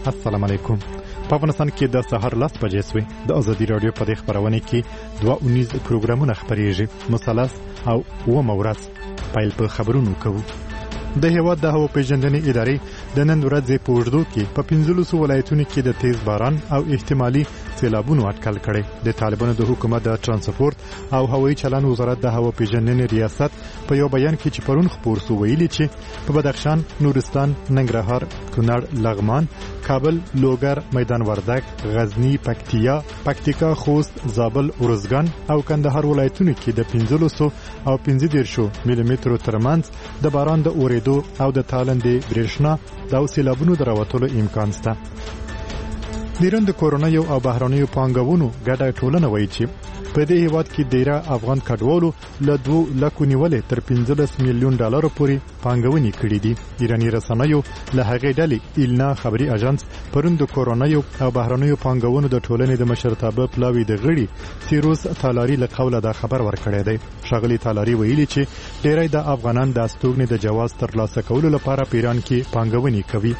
السلام علیکم. په افغانستان کې د سهار 10 بجې سوي د ازادي رادیو په دې خبرونه کې 2 پروګرامونه خبريږي. مثلث او ورځ پایل په خبرونو کوو. د هیواد د هوا پیژندنې ادارې د نن ورځې په اوږدو کې په 15 ولایتونو کې د تیز باران او احتمالي سیلابونو اټکل کړي. د طالبانو د حکومت د ترانسپورت او هوایي چلند وزارت د هوا پیژندنې ریاست په یو بیان کې چې پرون خبر سو ویلي چې په بدخشان، نورستان، ننګرهار، کونړ، لغمان، کابل، لوګر، میدان وردګ، غزنی، پکتیکا، خوست، زابل، ارزګان او کندهار ولایتونو کې د 15 او 15 ملي مترو ترمنځ د باران د اوریدو او د تالندې برېښنا د سیلابونو دراوتلو امکان شته. د ایران د کورونایي او بهرانيو پانګونو ګډه ټولنه وایي چې په دې هیواد کې ډیره افغان کډوالو له 2 لک نیولې تر 15 میلیون ډالر پورې پانګونې کړې دي. ایرانی رسنیو له هغې ډلې ایلنا خبري اژانس پرون د کورونایي او بهرانيو پانګونو د ټولنې د مشرتابه پلاوی د غړي سیروس تالاری له قوله دا خبر ورکړی دی. شاغلی تالاری ویلي چې ډیری د افغانان د استوګنې د جواز ترلاسه کولو لپاره په ایران کې پانګونې کوي.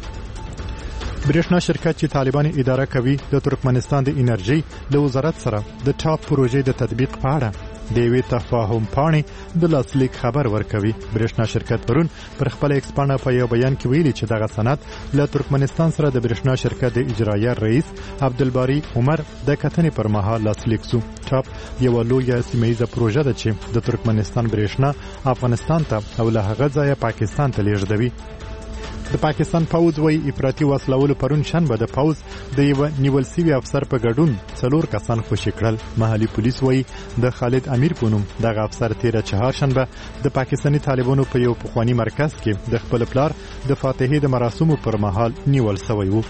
برېښنا شرکت چې طالبان اداره کوي د ترکمنستان د انرژي د وزارت سره د ټاپ پروژې د تطبیق په اړه د یوې تفاهم پاڼې د لاسلیک خبر ورکوي. برېښنا شرکت پرون پر خپل ایکس پاڼه په یو بیان کې ویلي چې دغه سند له ترکمنستان سره د برېښنا شرکت د اجرایه رئیس عبدالباری عمر د کتنې پر مهال لاسلیک شو. ټاپ یو لویه سیمه پروژه ده چې د ترکمنستان برېښنا افغانستان ته او له هغه ځایه پاکستان ته لیږدوي. د پاکستان پوز وی افراطي وسلول پرون شنبه د پوز د یو نیول سوي افسر په ګډون 4 کسان خوشي کړل. محلي پولیس وی د خالد امیر په نوم دغه افسر 13 چهارشنبه د پاکستاني طالبانو په یو پخوانی مرکز کې د خپل پلار د فاتحې د مراسمو پر مهال نیول شوی وو.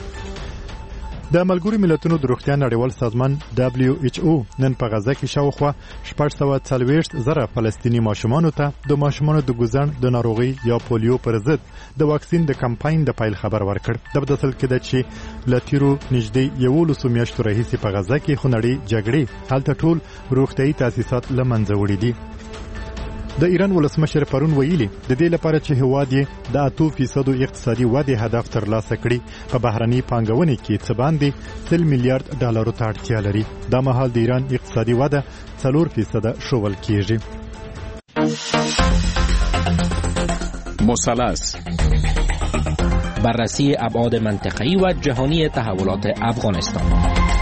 د ملګرو ملتونو د روغتیا نړیوال سازمان WHO نن په غزه کې شاوخوا 440,000 فلسطینی ماشومانو ته د ماشومانو د ګوزن د ناروغي یا پولیو پر ضد د واکسین د کمپاین د پایل خبر ورکړ. د بدل کې د چې لتیرو نږدې 11 میاشتو راهیسې په غزه کې خونړۍ جګړې هلته ټول روغتیايي تاسیسات لمنځه وړي دي. د ایران ولسمشر پرون ویلي د دې لپاره چې هواد یې د 8% اقتصادي ودې هدف ترلاسه کړي په بهرني پانګونې کې څه باندې 3 میلیارډ ډالرو ته اړتیا لري. دا مهال د ایران اقتصادي وده 4% شوول کېږي. مثلث بررسی ابعاد منطقه‌ای و جهانی تحولات افغانستان.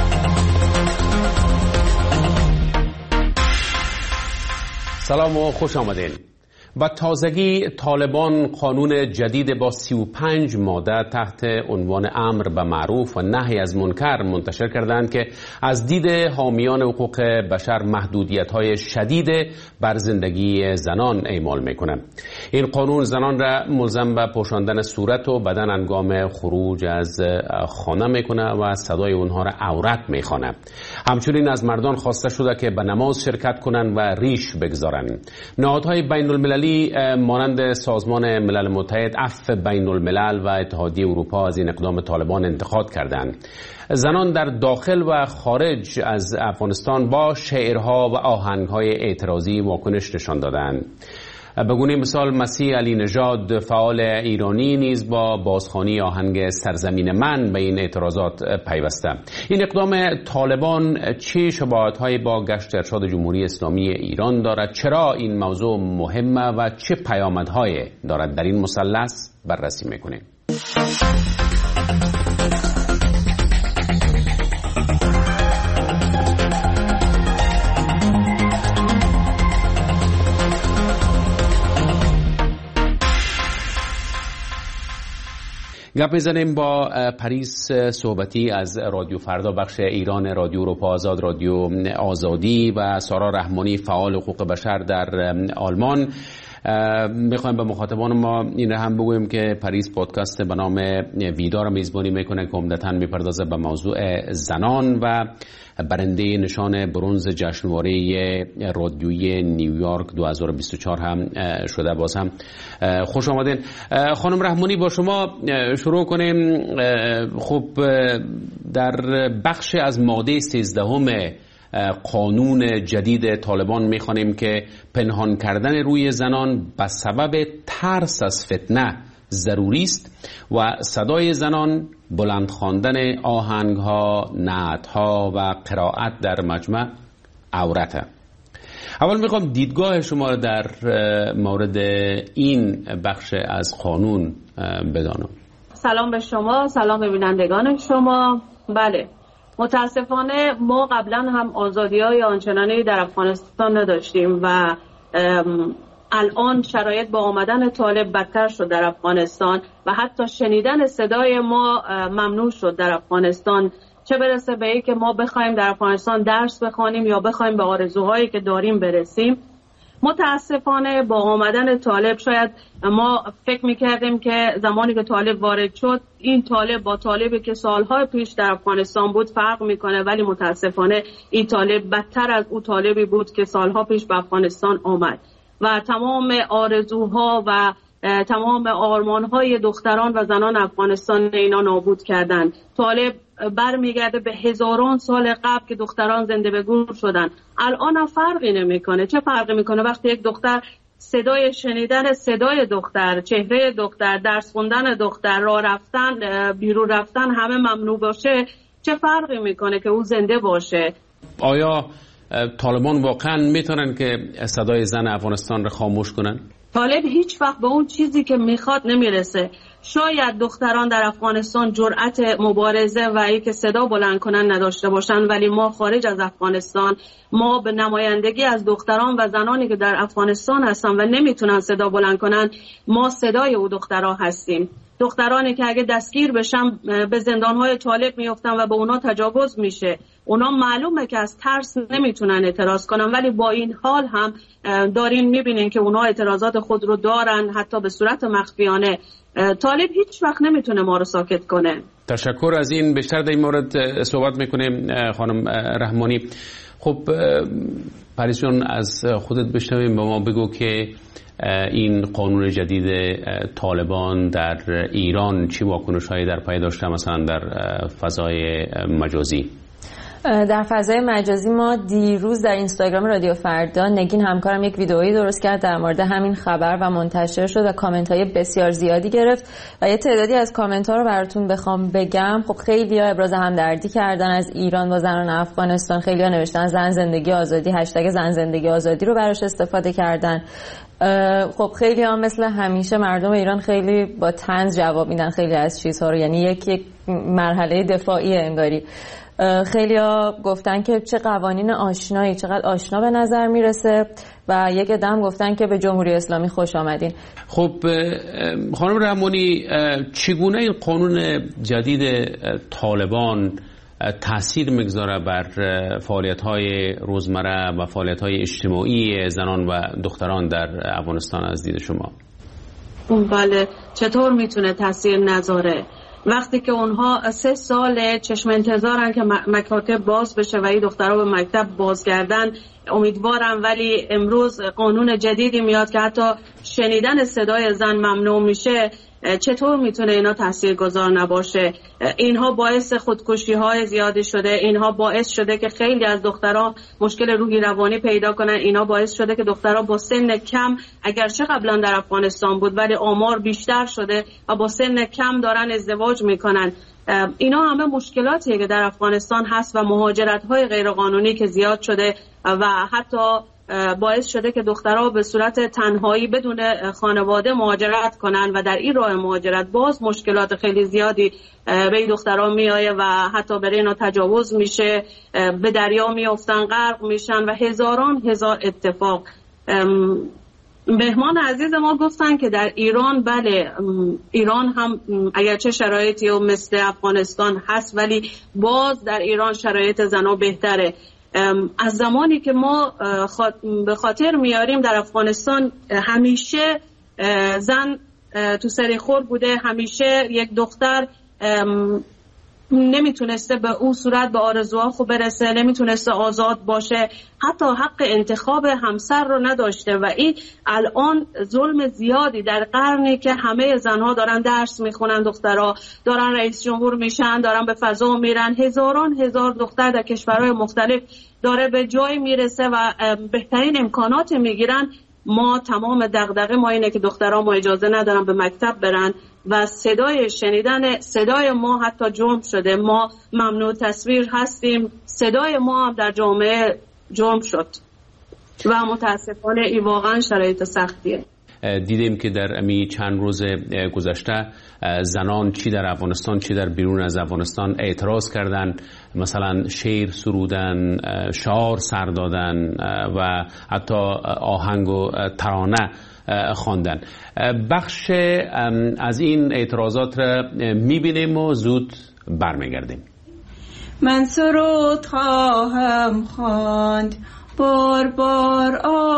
سلام و خوش آمدین. با تازگی طالبان قانون جدید با 35 ماده تحت عنوان امر به معروف و نهی از منکر منتشر کردند که از دید حامیان حقوق بشر محدودیت‌های شدید بر زندگی زنان اعمال می‌کند. این قانون زنان را ملزم به پوشاندن صورت و بدن هنگام خروج از خانه می‌کند و صدای اونها را عورت می‌خواند. همچنین از مردان خواسته شده که به نماز شرکت کنند و ریش بگذارند. نهادهای بین‌المللی مانند سازمان ملل متحد، عفو بین الملل و اتحادیه اروپا از این اقدام طالبان انتقاد کردند. زنان در داخل و خارج از افغانستان با شعرها و آهنگهای اعتراضی واکنش نشان دادند. به گونه مثال مسیح علی نژاد فعال ایرانی نیز با بازخوانی آهنگ سرزمین من به این اعتراضات پیوسته. این اقدام طالبان چه شباهت‌هایی با گشت ارشاد جمهوری اسلامی ایران دارد؟ چرا این موضوع مهمه و چه پیامدهایی دارد؟ در این مثلث بررسی می‌کنیم. گپ می‌زنیم با پریس صحبتی از رادیو فردا بخش ایران، رادیو اروپا آزاد، رادیو آزادی و سارا رحمانی فعال حقوق بشر در آلمان. میخوایم به مخاطبان ما این هم بگویم که پریس پادکست به نام ویدا را میزبانی میکنه که عمدتاً میپردازه به موضوع زنان و برنده نشان برنز جشنواره رادیویی نیویورک 2024 هم شده. باز هم خوش آمدین. خانم رحمانی با شما شروع کنیم. خب در بخش از ماده 13 قانون جدید طالبان میخوانیم که پنهان کردن روی زنان به سبب ترس از فتنه ضروری است و صدای زنان، بلند خواندن آهنگ‌ها، نعت‌ها و قرائت در مجمع عورته. اول میخوام دیدگاه شما در مورد این بخش از قانون بدانم. سلام به شما، سلام به بینندگان شما. بله، متاسفانه ما قبلا هم آزادی‌های آنچنانی در افغانستان نداشتیم و الان شرایط با آمدن طالب بدتر شد در افغانستان و حتی شنیدن صدای ما ممنوع شد در افغانستان، چه برسه به این که ما بخوایم در افغانستان درس بخوانیم یا بخوایم به آرزوهایی که داریم برسیم. متاسفانه با آمدن طالب شاید ما فکر میکردیم که زمانی که طالب وارد شد این طالب با طالبی که سالهای پیش در افغانستان بود فرق میکنه، ولی متاسفانه این طالب بدتر از اون طالبی بود که سالها پیش به افغانستان آمد و تمام آرزوها و تمام آرمانهای دختران و زنان افغانستان اینا نابود کردن. طالب برمیگرده به هزاران سال قبل که دختران زنده به گور شدن. الان هم فرقی نمیکنه. چه فرقی میکنه وقتی یک دختر صدای شنیدن صدای دختر، چهره دختر، درس خوندن دختر، راه رفتن، بیرون رفتن همه ممنوع باشه؟ چه فرقی میکنه که او زنده باشه؟ آیا طالبان واقعا میتونن که صدای زن افغانستان رو خاموش کنن؟ طالب هیچ وقت به اون چیزی که میخواد نمیرسه. شاید دختران در افغانستان جرأت مبارزه و ای که صدا بلند کنن نداشته باشن، ولی ما خارج از افغانستان ما به نمایندگی از دختران و زنانی که در افغانستان هستن و نمیتونن صدا بلند کنن، ما صدای او دخترها هستیم. دخترانی که اگه دستگیر بشن به زندانهای طالب میافتن و به اونا تجاوز میشه. اونا معلومه که از ترس نمیتونن اعتراض کنن، ولی با این حال هم دارین میبینین که اونا اعتراضات خود رو دارن، حتی به صورت مخفیانه. طالب هیچ وقت نمیتونه ما رو ساکت کنه. تشکر از این. بیشتر در این مورد صحبت میکنیم خانم رحمانی. خب پریسون، از خودت بشنویم، به ما بگو که این قانون جدید طالبان در ایران چی واکنش‌هایی در پی داشته، مثلا در فضای مجازی؟ در فضای مجازی ما دیروز در اینستاگرام رادیو فردا نگین همکارم یک ویدئویی درست کرد در مورد همین خبر و منتشر شد و کامنت‌های بسیار زیادی گرفت و یه تعدادی از کامنت‌ها رو براتون بخوام بگم. خب خیلی‌ها ابراز همدردی کردن از ایران با زنان افغانستان، خیلی‌ها نوشتن زن زندگی آزادی، هشتگ زن زندگی آزادی رو براش استفاده کردن. خب خیلی هم مثل همیشه مردم ایران خیلی با طنز جواب میدن خیلی از چیزها رو، یعنی یک مرحله دفاعی انگاری. خیلی ها گفتن که چه قوانین آشنایی، چقدر آشنا به نظر میرسه و یک عدم گفتن که به جمهوری اسلامی خوش آمدین. خب خانم رحمانی، چگونه این قانون جدید طالبان تأثیر میگذاره بر فعالیت‌های روزمره و فعالیت‌های اجتماعی زنان و دختران در افغانستان از دید شما؟ بله، چطور میتونه تأثیر نذاره؟ وقتی که اونها 3 سال چشم انتظارن که مکاتب باز بشه و این دخترها به مکتب بازگردن، امیدوارم، ولی امروز قانون جدیدی میاد که حتی شنیدن صدای زن ممنوع میشه. چطور میتونه اینا تاثیرگذار نباشه؟ اینها باعث خودکشی های زیادی شده، اینها باعث شده که خیلی از دخترها مشکل روحی روانی پیدا کنن، اینا باعث شده که دخترها با سن کم، اگرچه قبلا در افغانستان بود ولی آمار بیشتر شده و با سن کم دارن ازدواج میکنن. اینا همه مشکلاتیه که در افغانستان هست و مهاجرت های غیرقانونی که زیاد شده و حتی باعث شده که دخترها به صورت تنهایی بدون خانواده مهاجرت کنن و در این راه مهاجرت باز مشکلات خیلی زیادی به این دخترها میآیه و حتی برای اینا تجاوز میشه، به دریا میافتن، غرق میشن و هزاران هزار اتفاق. مهمان عزیز ما گفتن که در ایران، بله ایران هم اگرچه شرایطی و مثل افغانستان هست ولی باز در ایران شرایط زنها بهتره. از زمانی که ما به خاطر میاریم در افغانستان همیشه زن تو سرخور بوده، همیشه یک دختر نمیتونسته به اون صورت به آرزوها خوب برسه، نمیتونسته آزاد باشه، حتی حق انتخاب همسر رو نداشته و این الان ظلم زیادی در قرنی که همه زنها دارن درس میخونن، دخترها دارن رئیس جمهور میشن، دارن به فضا میرن، هزاران هزار دختر در کشورهای مختلف داره به جای میرسه و بهترین امکانات میگیرن. ما تمام دغدغه ما اینه که دخترها ما اجازه ندارن به مکتب برن و شنیدن صدای ما حتی جرم شده. ما ممنوع تصویر هستیم، صدای ما هم در جامعه جرم شد و متاسفانه این واقعا شرایط سختیه. دیدیم که در امی چند روز گذشته زنان چی در افغانستان چی در بیرون از افغانستان اعتراض کردن، مثلا شعر سرودن، شعار سر دادن و حتی آهنگ و ترانه خواندن. بخش از این اعتراضات را میبینیم و زود برمیگردیم. من سرود خواهم خواند بار بار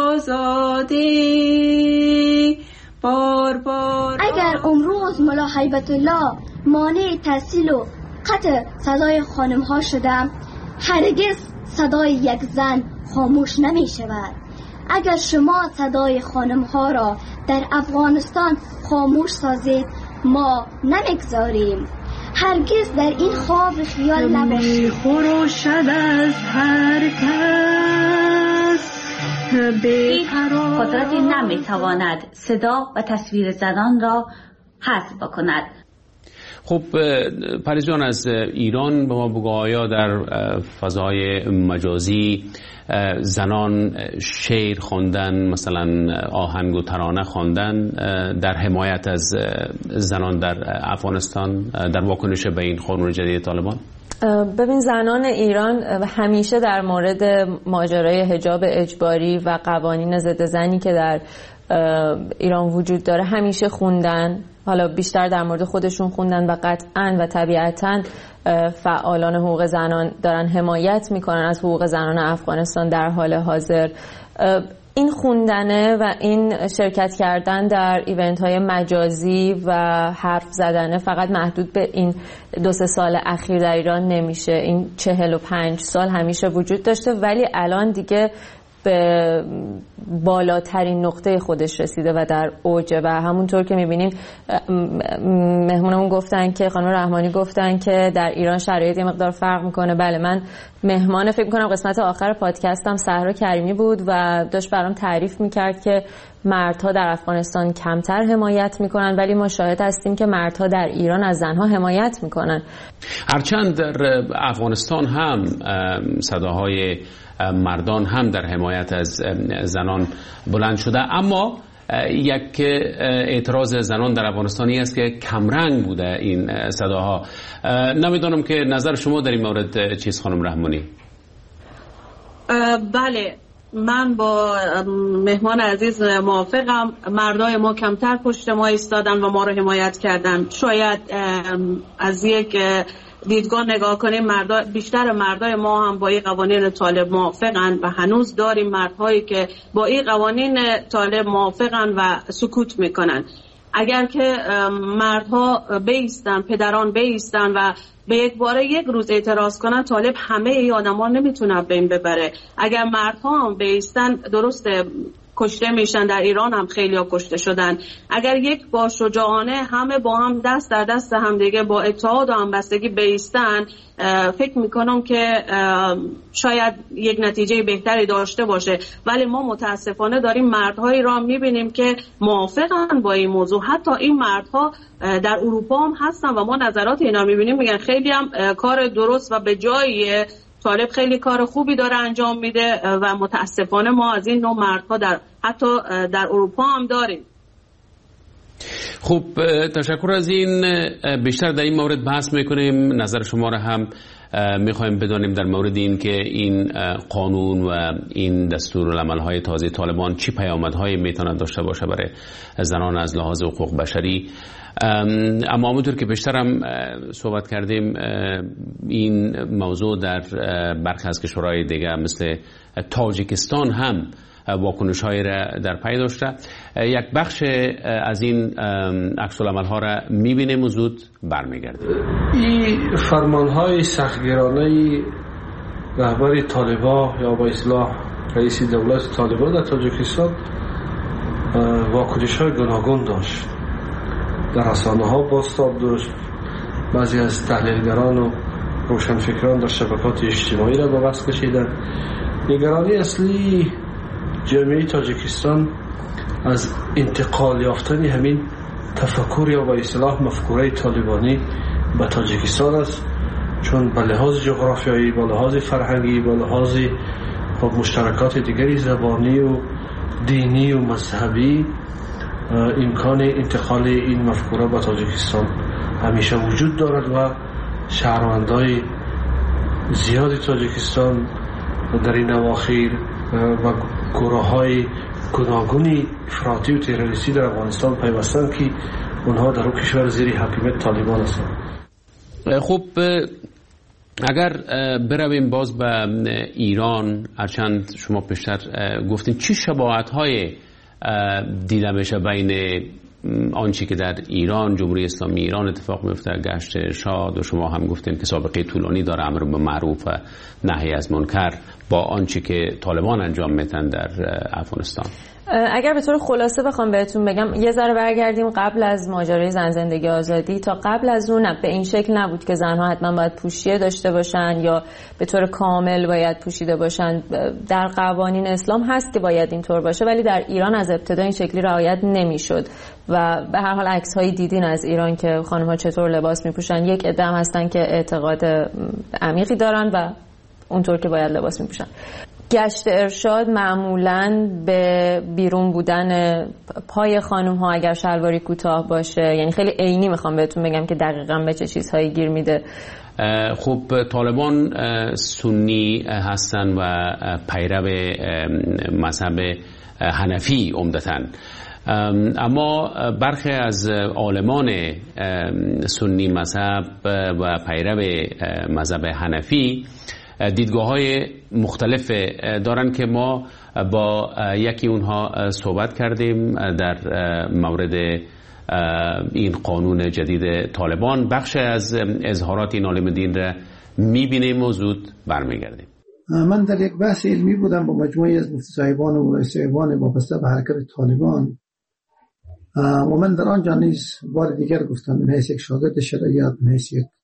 آزادی، بار بار اگر امروز ملا هیبت الله مانع تحصیل و قطع صدای خانم ها شدم، هرگز صدای یک زن خاموش نمی شود. اگر شما صدای خانم ها را در افغانستان خاموش سازید، ما نمیگذاریم. هرگز در این خواب خیال نباشید. خروشد از هر کس هیچ قدرتی نمیتواند صدا و تصویر زنان را حذف بکند. خب پریز جان، از ایران به ما بگو، آیا در فضای مجازی زنان شعر خواندن، مثلا آهنگ و ترانه خواندن در حمایت از زنان در افغانستان در واکنش به این قانون جدید طالبان؟ ببین، زنان ایران همیشه در مورد ماجرای حجاب اجباری و قوانین ضد زنی که در ایران وجود داره همیشه خوندن. حالا بیشتر در مورد خودشون خوندن و قطعاً و طبیعتاً فعالان حقوق زنان دارن حمایت میکنن از حقوق زنان افغانستان در حال حاضر. این خوندنه و این شرکت کردن در ایونت های مجازی و حرف زدنه فقط محدود به این 2-3 سال اخیر در ایران نمیشه. این 45 سال همیشه وجود داشته، ولی الان دیگه به بالاترین نقطه خودش رسیده و در اوجه. و همونطور که میبینیم مهمونمون گفتن که خانم رحمانی گفتن که در ایران شرایط یه مقدار فرق میکنه. بله، من مهمان فکر میکنم قسمت آخر پادکستم صحرا کریمی بود و داشت برام تعریف میکرد که مردها در افغانستان کمتر حمایت میکنن، ولی ما شاهد هستیم که مردها در ایران از زنها حمایت میکنن. هرچند در افغانستان هم صداهای مردان هم در حمایت از زنان بلند شده، اما یک اعتراض زنان در افغانستانی است که کمرنگ بوده این صداها. نمیدونم که نظر شما در این مورد چیست خانم رحمانی؟ بله، من با مهمان عزیز موافقم. مردای ما کمتر پشت ما ایستادن و ما رو حمایت کردن. شاید از یک دیدگاه نگاه کنیم بیشتر مردای ما هم با این قوانین طالب موافقن و هنوز داریم مردهایی که با این قوانین طالب موافقن و سکوت میکنن. اگر که مردها بیستن، پدران بیستن و به یک باره یک روز اعتراض کنن، طالب همه ای آدم ها نمیتونه بین ببره. اگر مردها هم بیستن، درسته کشته میشن، در ایران هم خیلی ها کشته شدن. اگر یک با شجاعانه همه با هم دست در دست هم دیگه با اتحاد و همبستگی بیستن، فکر میکنم که شاید یک نتیجه بهتری داشته باشه. ولی ما متاسفانه داریم مردهایی را میبینیم که موافقن با این موضوع. حتی این مردها در اروپا هم هستن و ما نظرات اینا میبینیم، میگن خیلی هم کار درست و به جاییه، طالب خیلی کار خوبی داره انجام میده و متاسفانه ما از این نوع مردها حتی در اروپا هم داریم. خوب، تشکر از این. بیشتر در این مورد بحث میکنیم. نظر شما را هم میخوایم بدانیم در مورد این که این قانون و این دستورالعمل‌های تازه طالبان چی پیامدهایی میتونه داشته باشه برای زنان از لحاظ حقوق بشری. اما همونطور که بیشتر هم صحبت کردیم، این موضوع در برخی از کشورهای دیگه مثل تاجیکستان هم واکنش‌هایی را در پی داشته. یک بخش از این عکس‌العمل‌ها را می‌بینیم و زود برمیگردیم. این فرمان‌های سختگیرانه رهبر طالبان یا با اصطلاح رئیس دولت طالبان در تاجیکستان واکنش‌های گوناگون داشت. در رسانه‌ها بازتاب داشت. بعضی از تحلیلگران و روشنفکران در شبکات اجتماعی را به بحث کشیدند. نگرانی اصلی جامعه تاجیکستان از انتقال یافتن همین تفکر یا به اصطلاح مفکوره طالبانی به تاجیکستان است، چون به لحاظ جغرافیایی، به لحاظ فرهنگی، به لحاظ مشترکات دیگری زبانی و دینی و مذهبی امکان انتقال این مفکوره به تاجیکستان همیشه وجود دارد و شهروندای زیادی تاجیکستان در این اواخر و گروه‌های گوناگونی افراطی و تروریستی در افغانستان پیوستند که اونها در اون کشور زیر حاکمیت طالبان هستند. خب اگر برویم باز به ایران، هرچند شما پیشتر گفتین چه شباهت‌های دیده میشه بین آنچه که در ایران، جمهوری اسلامی ایران اتفاق میفته، گشت ارشاد، و شما هم گفتین که سابقه طولانی داره امر به معروف و نهی از منکر، با آنچه که طالبان انجام میدن در افغانستان؟ اگر به طور خلاصه بخوام بهتون بگم، یه ذره برگردیم قبل از ماجرای زن زندگی آزادی. تا قبل از اون به این شکل نبود که زنها حتما باید پوشیه داشته باشن یا به طور کامل باید پوشیده باشن. در قوانین اسلام هست که باید اینطور باشه، ولی در ایران از ابتدا این شکلی رعایت نمیشد و به هر حال عکس‌هایی دیدین از ایران که خانم‌ها چطور لباس میپوشن. یک عده هستن که اعتقاد عمیقی دارن و اونطور که باید لباس میپوشن. گشت ارشاد معمولاً به بیرون بودن پای خانم ها اگر شلواری کوتاه باشه، یعنی خیلی عینی میخوام بهتون بگم که دقیقاً به چه چیزهایی گیر میده. خب طالبان سنی هستن و پیرو مذهب حنفی عمدتاً، اما برخی از عالمان سنی مذهب و پیرو مذهب حنفی دیدگاه‌های مختلف دارن که ما با یکی اونها صحبت کردیم در مورد این قانون جدید طالبان. بخش از اظهارات این عالم دین را می‌بینیم و زود برمیگردیم. من در یک بحث علمی بودم با مجموعی از مفتی صاحبان و مولای صاحبان وابسته به حرکت طالبان و من در آنجا نیز بار دیگر گفتم من حیث یک شاگرد شرعیات، من حیث یک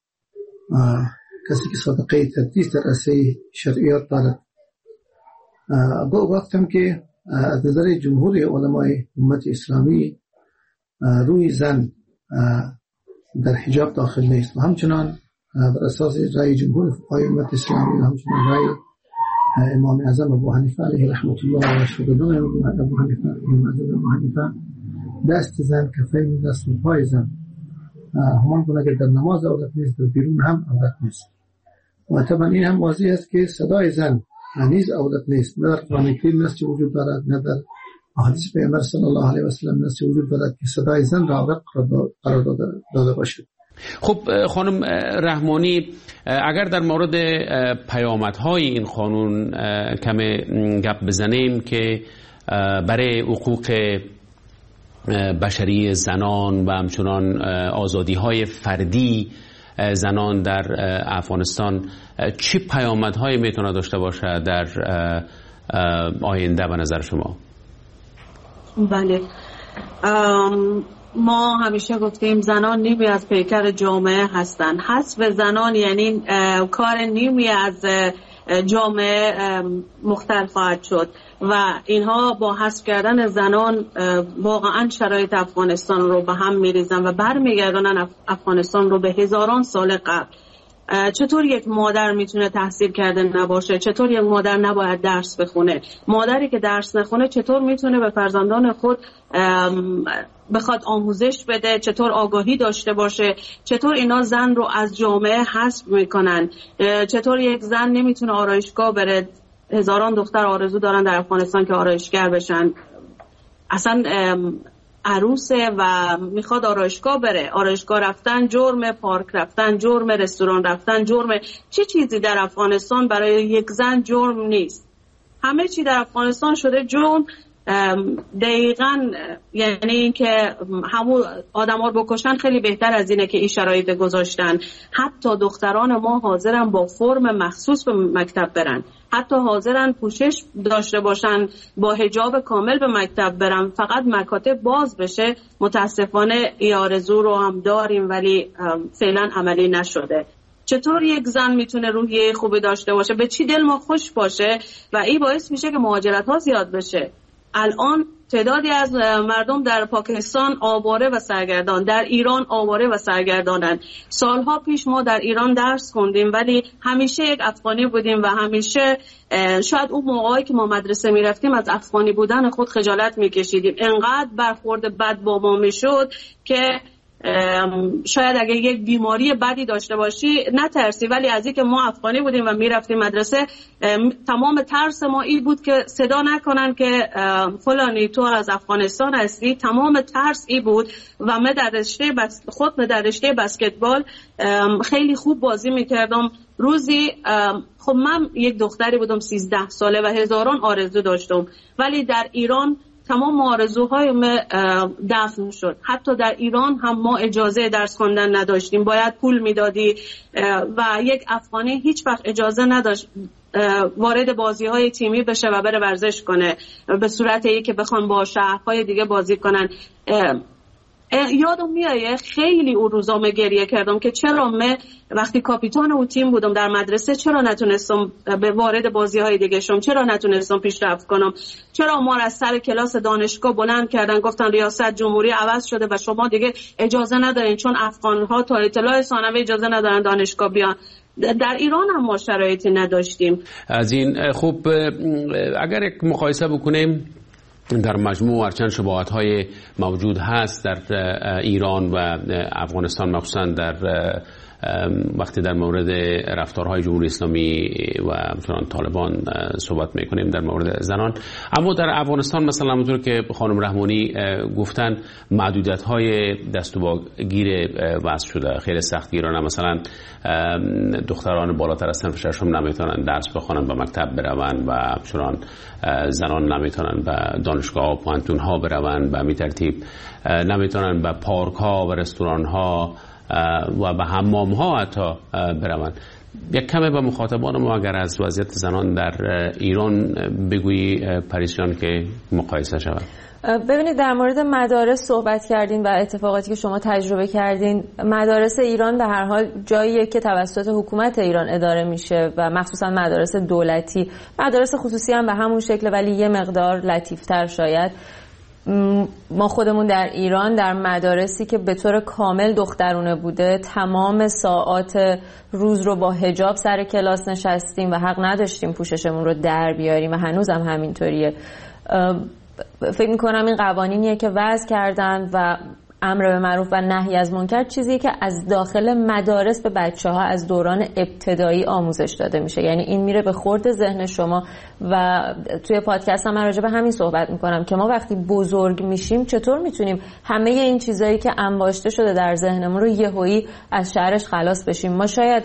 کسی که سابقه تدریس در رشته شرعیات دارد، گفتم که از نظر جمهور علمای امت اسلامی روی زن در حجاب داخل نیست و همچنان بر اساس رأی جمهور فقهای امت اسلامی و همچنان رأی امام اعظم ابو حنیفه علیه رحمت الله و شهدای ابو حنیفه دست زن کفین دست و پای زن همان گونه که در نماز عورت نیست، در بیرون هم عورت نیست. و طبعا این هم واضح است که صدای زن نیز عورت نیست، نه در قرآن کریم نصی وجود دارد، نه در احادیث پیامبر صلی الله علیه و سلم نصی وجود دارد که صدای زن را عورت قرار داده باشد. خب خانم رحمانی، اگر در مورد پیامدهای این قانون کم گپ بزنیم که برای حقوق بشری زنان و همچنان آزادی‌های فردی زنان در افغانستان چه پیامدهایی میتونه داشته باشه در آینده به نظر شما؟ بله، ما همیشه گفتیم زنان نیمی از پیکر جامعه هستند. حذف زنان یعنی کار نیمی از جامعه مختل خواهد شد و اینها با حذف کردن زنان واقعا شرایط افغانستان رو به هم میریزن و برمیگردونن افغانستان رو به هزاران سال قبل. چطور یک مادر میتونه تحصیل کرده نباشه؟ چطور یک مادر نباید درس بخونه؟ مادری که درس نخونه چطور میتونه به فرزندان خود بخواد آموزش بده؟ چطور آگاهی داشته باشه؟ چطور اینا زن رو از جامعه حذف میکنن؟ چطور یک زن نمیتونه آرایشگاه بره؟ هزاران دختر آرزو دارن در افغانستان که آرایشگر بشن، اصلا عروسه و میخواد آرایشگاه بره. آرایشگاه رفتن جرم، پارک رفتن جرم، رستوران رفتن جرم. چه چیزی در افغانستان برای یک زن جرم نیست؟ همه چی در افغانستان شده جرم. دقیقاً یعنی اینکه همون آدم‌ها رو بکشن خیلی بهتر از اینه که این شرایط گذاشتن. حتی دختران ما حاضرن با فرم مخصوص به مکتب برن، حتی حاضرن پوشش داشته باشن، با حجاب کامل به مکتب برن، فقط مکاتب باز بشه. متاسفانه این آرزو رو هم داریم ولی فعلا عملی نشده. چطور یک زن میتونه روحیه خوبی داشته باشه، به چی دل ما خوش باشه و این باعث میشه که مهاجرت ها زیاد بشه. الان تعدادی از مردم در پاکستان آواره و سرگردان، در ایران آواره و سرگردانن. سالها پیش ما در ایران درس خوندیم ولی همیشه یک افغانی بودیم و همیشه شاید اون موقعی که ما مدرسه میرفتیم از افغانی بودن خود خجالت میکشیدیم. انقدر برخورد بد با ما میشد که شاید اگه یک بیماری بدی داشته باشی نترسی، ولی از اینکه ما افغانی بودیم و میرفتیم مدرسه تمام ترس ما این بود که صدا نکنن که فلانی تو از افغانستان هستی. تمام ترس این بود و من در رشته بسکتبال خیلی خوب بازی میکردم. روزی خب من یک دختری بودم 13 ساله و هزاران آرزو داشتم، ولی در ایران تمام آرزوهای ما دفن شد. حتی در ایران هم ما اجازه درس خواندن نداشتیم، باید پول میدادی و یک افغانی هیچ وقت اجازه نداشت وارد بازی‌های تیمی بشه و بره ورزش کنه به صورت ای که بخوان با شهرهای دیگه بازی کنن. یادم میایه خیلی اون روزا من گریه کردم که چرا من وقتی کاپیتان اون تیم بودم در مدرسه چرا نتونستم به وارد بازی‌های دیگه شم، چرا نتونستم پیشرفت کنم، چرا ما را از سر کلاس دانشگاه بلند کردن گفتن ریاست جمهوری عوض شده و شما دیگه اجازه ندارین، چون افغان‌ها تا اطلاع ثانوی اجازه ندارن دانشگاه بیان. در ایران هم ما شرایطی نداشتیم. از این خوب اگر یک مقایسه بکنیم در مجموع هرچند شباهت‌های موجود هست در ایران و افغانستان، مخصوصا در وقتی در مورد رفتارهای جمهوری اسلامی و مثلا طالبان صحبت میکنیم در مورد زنان، اما در افغانستان مثلا همونطور که خانم رحمانی گفتن محدودیت‌های دست و باگیر وضع شده، خیلی سختگیرانه. مثلا دختران بالاتر از صنف ششم نمیتونن درس بخونن، به مکتب برون و مثلا زنان نمیتونن به دانشگاه و پوانتون‌ها برون، به همین ترتیب نمیتونن به پارک‌ها و رستوران‌ها و به حمام‌ها حتی بروند. یک کمی به مخاطبان ما اگر از وضعیت زنان در ایران بگویی پریسیان که مقایسه شود. ببینید در مورد مدارس صحبت کردین و اتفاقاتی که شما تجربه کردین. مدارس ایران به هر حال جاییه که توسط حکومت ایران اداره میشه و مخصوصا مدارس دولتی. مدارس خصوصی هم به همون شکل ولی یه مقدار لطیفتر شاید. ما خودمون در ایران در مدارسی که به طور کامل دخترونه بوده تمام ساعات روز رو با حجاب سر کلاس نشستیم و حق نداشتیم پوششمون رو در بیاریم و هنوز هم همینطوریه. فکر میکنم این قوانینیه که وضع کردن و امر به معروف و نهی از منکر چیزیه که از داخل مدارس به بچه‌ها از دوران ابتدایی آموزش داده میشه. یعنی این میره به خورد ذهن شما و توی پادکست هم من راجع به همین صحبت میکنم که ما وقتی بزرگ میشیم چطور میتونیم همه این چیزایی که انباشته شده در ذهنمون رو یهویی از شرش خلاص بشیم. ما شاید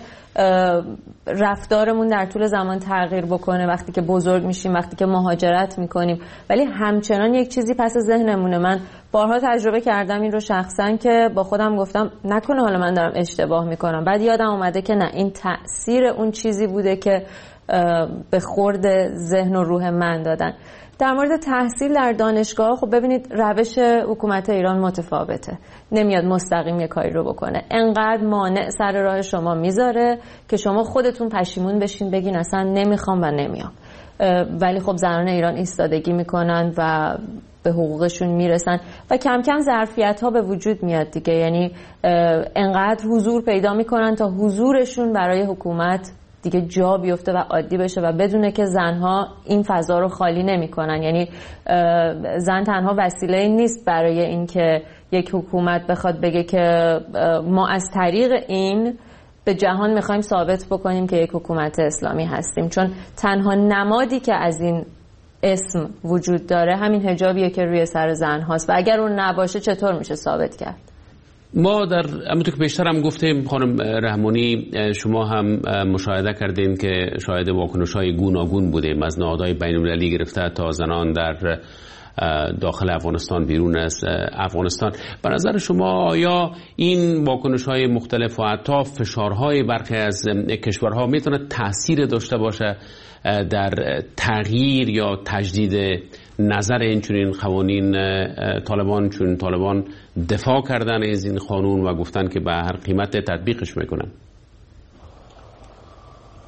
رفتارمون در طول زمان تغییر بکنه وقتی که بزرگ میشیم، وقتی که مهاجرت میکنیم، ولی همچنان یک چیزی پس ذهنمونه. من بارها تجربه کردم این رو شخصا که با خودم گفتم نکنه حالا من دارم اشتباه میکنم، بعد یادم اومده که نه، این تأثیر اون چیزی بوده که به خورد ذهن و روح من دادن. در مورد تحصیل در دانشگاه خب ببینید روش حکومت ایران متفاوته، نمیاد مستقیم یه کاری رو بکنه، انقدر مانع سر راه شما میذاره که شما خودتون پشیمون بشین بگین اصلا نمیخوام و نمیام. ولی خب زنان ایران ایستادگی میکنن و به حقوقشون میرسن و کم کم ظرفیت ها به وجود میاد دیگه. یعنی انقدر حضور پیدا میکنن تا حضورشون برای حکومت دیگه جا بیفته و عادی بشه و بدونه که زنها این فضا رو خالی نمی‌کنن. یعنی زن تنها وسیله نیست برای اینکه یک حکومت بخواد بگه که ما از طریق این به جهان می‌خوایم ثابت بکنیم که یک حکومت اسلامی هستیم، چون تنها نمادی که از این اسم وجود داره همین حجابیه که روی سر زن هاست و اگر اون نباشه چطور میشه ثابت کرد؟ ما در همونطور که بیشتر هم گفتیم خانم رحمانی، شما هم مشاهده کردین که شاهد واکنش‌های گوناگون بودیم از نهادهای بین‌المللی گرفته تا زنان در داخل افغانستان، بیرون از افغانستان. به نظر شما آیا این واکنش‌های مختلف و حتی فشارهای برخی از کشورها میتونه تأثیر داشته باشه در تغییر یا تجدید نظر اینچنین قوانین طالبان، چون طالبان دفاع کردن از این قانون و گفتن که به هر قیمت تطبیقش میکنن؟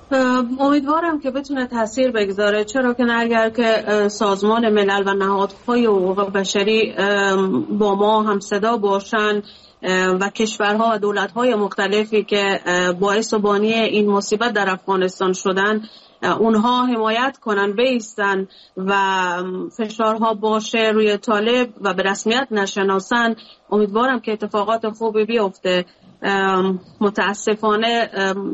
امیدوارم که بتونه تاثیر بگذاره، چرا که اگر که سازمان ملل و نهادهای حقوق بشری با ما هم صدا باشن و کشورها و دولت‌های مختلفی که باعث و بانی این مصیبت در افغانستان شدن اونها حمایت کنن، بایستن و فشارها باشه روی طالب و به رسمیت نشناسن، امیدوارم که اتفاقات خوبی بیفته. متاسفانه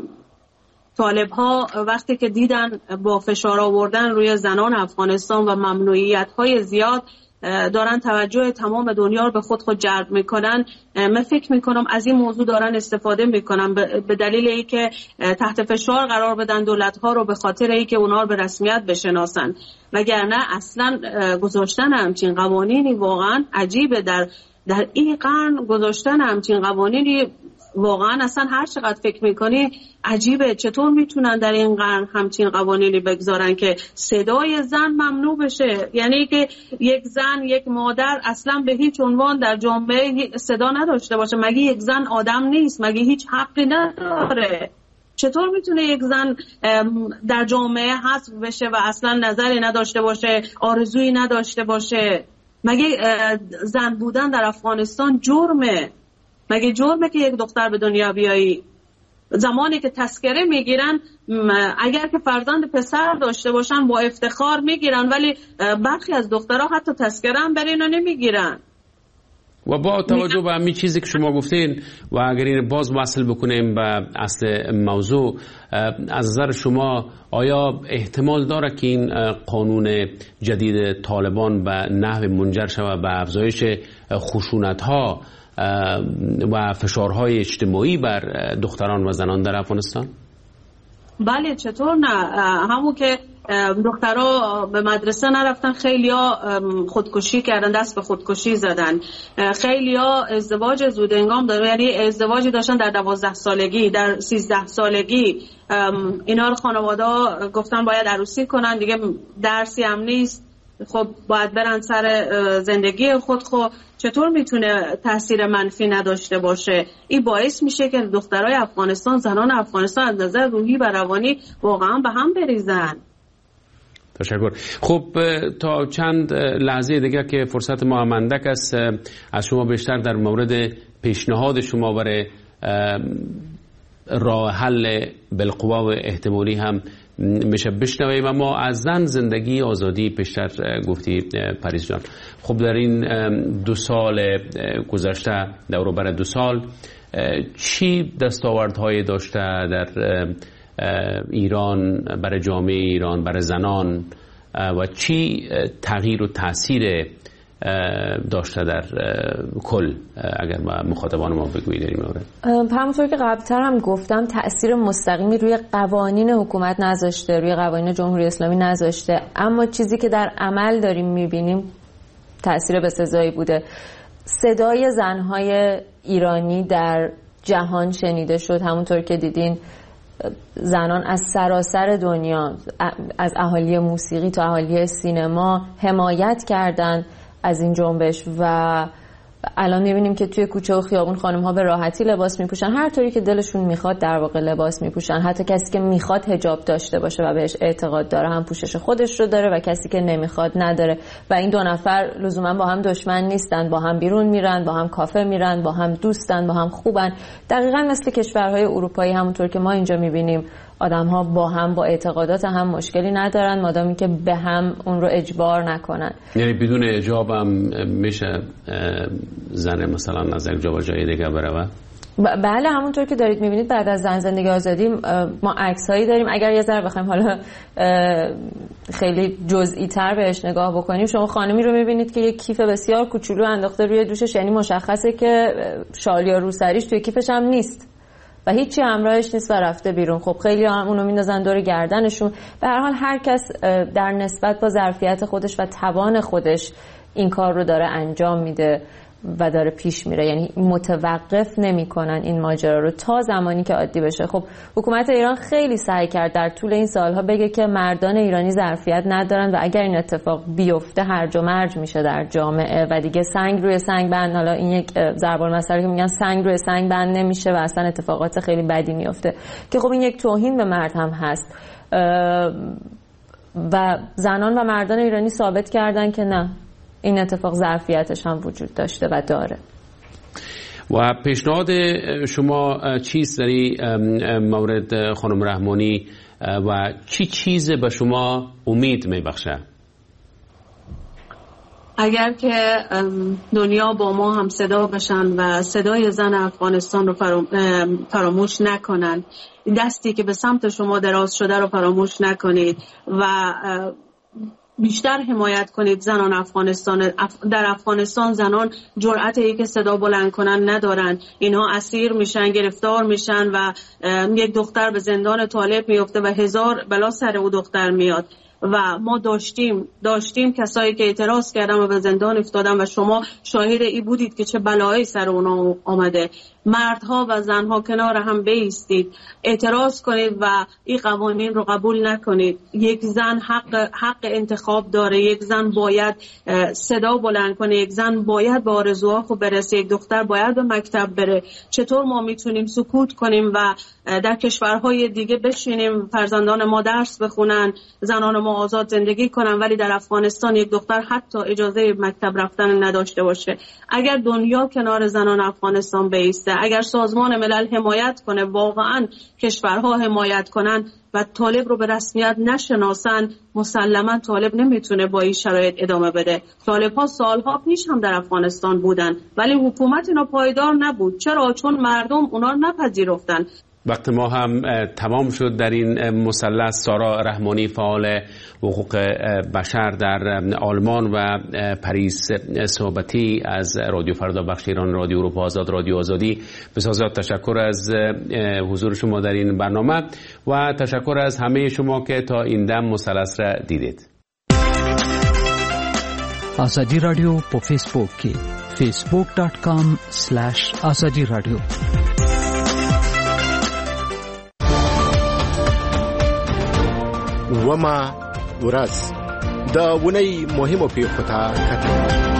طالب ها وقتی که دیدن با فشار آوردن روی زنان افغانستان و ممنوعیت های زیاد دارن توجه تمام دنیا رو به خود جلب میکنن، من فکر میکنم از این موضوع دارن استفاده میکنن به دلیل اینکه تحت فشار قرار بدن دولت ها رو، به خاطر اینکه اونها رو به رسمیت بشناسن. وگرنه اصلا گذاشتن همچین قوانینی واقعا عجیبه. در این قرن گذاشتن همچین قوانینی واقعا اصلا هر چقدر فکر میکنی عجیبه. چطور میتونن در این قرن همچین قوانینی بگذارن که صدای زن ممنوع بشه؟ یعنی که یک زن، یک مادر اصلا به هیچ عنوان در جامعه صدا نداشته باشه. مگه یک زن آدم نیست؟ مگه هیچ حقی نداره؟ چطور میتونه یک زن در جامعه حذف بشه و اصلا نظری نداشته باشه، آرزویی نداشته باشه؟ مگه زن بودن در افغانستان جرمه؟ مگه جرمه که یک دختر به دنیا بیایی؟ زمانی که تذکره میگیرن، اگر که فرزند پسر داشته باشن با افتخار میگیرن، ولی برخی از دخترها حتی تذکره هم برای اینا نمیگیرن. و با توجه به همین چیزی که شما گفتین و اگر این باز وصل بکنیم به اصل موضوع، از نظر شما آیا احتمال داره که این قانون جدید طالبان به نحو منجر شود به افزایش خشونت‌ها و فشارهای اجتماعی بر دختران و زنان در افغانستان؟ بله، چطور نه. همون که دخترها به مدرسه نرفتن، خیلیا خودکشی کردن، دست به خودکشی زدن، خیلیا ازدواج زودهنگام دارن، یعنی ازدواجی داشتن در 12 سالگی، در 13 سالگی. اینا رو خانواده گفتن باید عروسی کنن، دیگه درسی هم نیست، خب باید برن سر زندگی خود. خب چطور میتونه تاثیر منفی نداشته باشه؟ این باعث میشه که دخترای افغانستان، زنان افغانستان از نظر روحی و روانی واقعا به هم بریزن. تشکر. خب تا چند لحظه دیگه که فرصت ما مندک است، از شما بیشتر در مورد پیشنهاد شما برای راه حل بالقوا و احتمالی هم میشه بشنویم. اما از زن، زندگی، آزادی پیشتر گفتی پریز جان. خب در این 2 سال گذشته، دوروبر 2 سال، چی دستاوردهایی داشته در ایران، برای جامعه ایران، برای زنان، و چی تغییر و تاثیر داشته در کل؟ اگر مخاطبان ما بگویید در این مورد. همونطور که قبلتر هم گفتم، تأثیر مستقیمی روی قوانین حکومت نذاشته، روی قوانین جمهوری اسلامی نذاشته، اما چیزی که در عمل داریم میبینیم تأثیر بسزایی بوده. صدای زنهای ایرانی در جهان شنیده شد. همونطور که دیدین زنان از سراسر دنیا، از اهالی موسیقی تا اهالی سینما، حمایت کردن از این جنبش و الان میبینیم که توی کوچه و خیابون خانم ها به راحتی لباس میپوشن، هر طوری که دلشون میخواد در واقع لباس میپوشن. حتی کسی که میخواد حجاب داشته باشه و بهش اعتقاد داره هم پوشش خودش رو داره و کسی که نمیخواد نداره. و این 2 نفر لزوما با هم دشمن نیستن، با هم بیرون میرن، با هم کافه میرن، با هم دوستن، با هم خوبن. دقیقاً مثل کشورهای اروپایی، همونطور که ما اینجا میبینیم آدم ها با هم، با اعتقادات هم مشکلی ندارن مادامی که به هم اون رو اجبار نکنن. یعنی بدون حجاب هم میشه زن مثلا از یک جا به جای دیگه بره؟ بله، همونطور که دارید میبینید بعد از زن زندگی آزادی ما عکس‌هایی داریم. اگر یه ذره بخوایم حالا خیلی جزئی تر بهش نگاه بکنیم، شما خانمی رو میبینید که یک کیف بسیار کوچولو انداخته روی دوشش، یعنی مشخصه که شال یا روسریش توی کیفش هم نیست و هیچی همراهش نیست و رفته بیرون. خب خیلی هم اونو میندازن دور گردنشون. به هر حال هر کس در نسبت با ظرفیت خودش و توان خودش این کار رو داره انجام میده و داره پیش میره، یعنی متوقف نمیکنن این ماجرا رو تا زمانی که عادی بشه. خب حکومت ایران خیلی سعی کرد در طول این سالها بگه که مردان ایرانی ظرفیت ندارن و اگر این اتفاق بیفته هرج و مرج میشه در جامعه و دیگه سنگ روی سنگ بند، حالا این یک ضرب المثلی که میگن سنگ روی سنگ بند نمیشه و اصلا اتفاقات خیلی بدی میفته که خب این یک توهین به مرد هم هست و زنان و مردان ایرانی ثابت کردن که نه، این اتفاق ظرفیتش هم وجود داشته و داره. و پیشنهاد شما چیست در این مورد خانم رحمانی و چی چیز به شما امید میبخشه؟ اگر که دنیا با ما هم صدا بشن و صدای زن افغانستان رو فراموش نکنن، دستی که به سمت شما دراز شده رو فراموش نکنید و بیشتر حمایت کنید زنان افغانستان. در افغانستان زنان جرأتی که صدا بلند کنن ندارن، اینها اسیر میشن، گرفتار میشن و یک دختر به زندان طالب میفته و 1000 بلا سر او دختر میاد و ما داشتیم کسایی که اعتراض کردن و به زندان افتادن و شما شاهد ای بودید که چه بلایی سر اونا آمده. مردها و زنها کنار هم بایستید، اعتراض کنید و این قوانین رو قبول نکنید. یک زن حق انتخاب داره، یک زن باید صدا بلند کنه، یک زن باید به آرزوها خوب برسه، یک دختر باید به مکتب بره. چطور ما میتونیم سکوت کنیم و در کشورهای دیگه بشینیم فرزندان ما درس بخونن، زنان ما آزاد زندگی کنن، ولی در افغانستان یک دختر حتی اجازه مکتب رفتن نداشته باشه؟ اگر دنیا کنار زنان افغانستان بایسته، اگر سازمان ملل حمایت کنه، واقعا کشورها حمایت کنن و طالب رو به رسمیت نشناسن، مسلما طالب نمیتونه با این شرایط ادامه بده. طالب ها سالها پیش هم در افغانستان بودن ولی حکومت اینا پایدار نبود. چرا؟ چون مردم اونا رو نپذیرفتن. وقت ما هم تمام شد در این مثلث. سارا رحمانی، فعال حقوق بشر در آلمان و پریس صحبتی از رادیو فردا، بخش ایران، رادیو اروپا آزاد، رادیو آزادی، بسیار تشکر از حضور شما در این برنامه و تشکر از همه شما که تا این دم مثلث را دیدید. آزادی رادیو په فیسبوک کې facebook.com/azadi radio. وما ورځ د ونی مهمو پیښو ته کتل.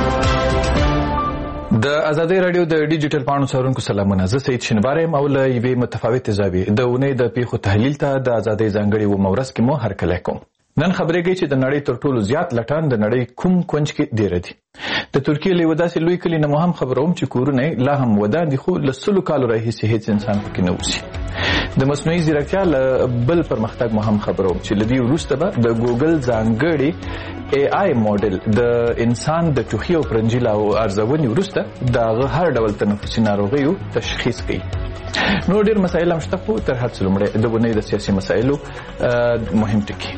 د آزادی رادیو د ډیجیټل پاڼو څارونکو سلامونه. زه سید شینواری یم او له یوې متفاوتې زاویې د ونی د پیښو تحلیل ته د آزادۍ ځانګړې ومه ورځ کې مو هرکلی کوم. نن خبرېږي چې د نړۍ تر ټولو زیات لټان د نړۍ کوم کونج کې ډیره دي. د ترکیې له یوه داسې لوی کلي نه مو هم خبروم چې کورونه یې لا هم ودان دي، خو له 100 کالو راهیسې هیڅ انسان پکې نه اوسي. د مصنوعي ځیرکتیا له بل پرمختګ مو هم خبروم چې له دې وروسته به د ګوګل ځانګړي AI موډل د انسان د ټوخي او پرنجي او ارزونې وروسته د هغه هر ډول تنفسي ناروغیو تشخیص کوي. نور ډېر مسایل هم شته، خو تر هر څه لومړی د ونې د سیاسي مسایلو مهم ټکي.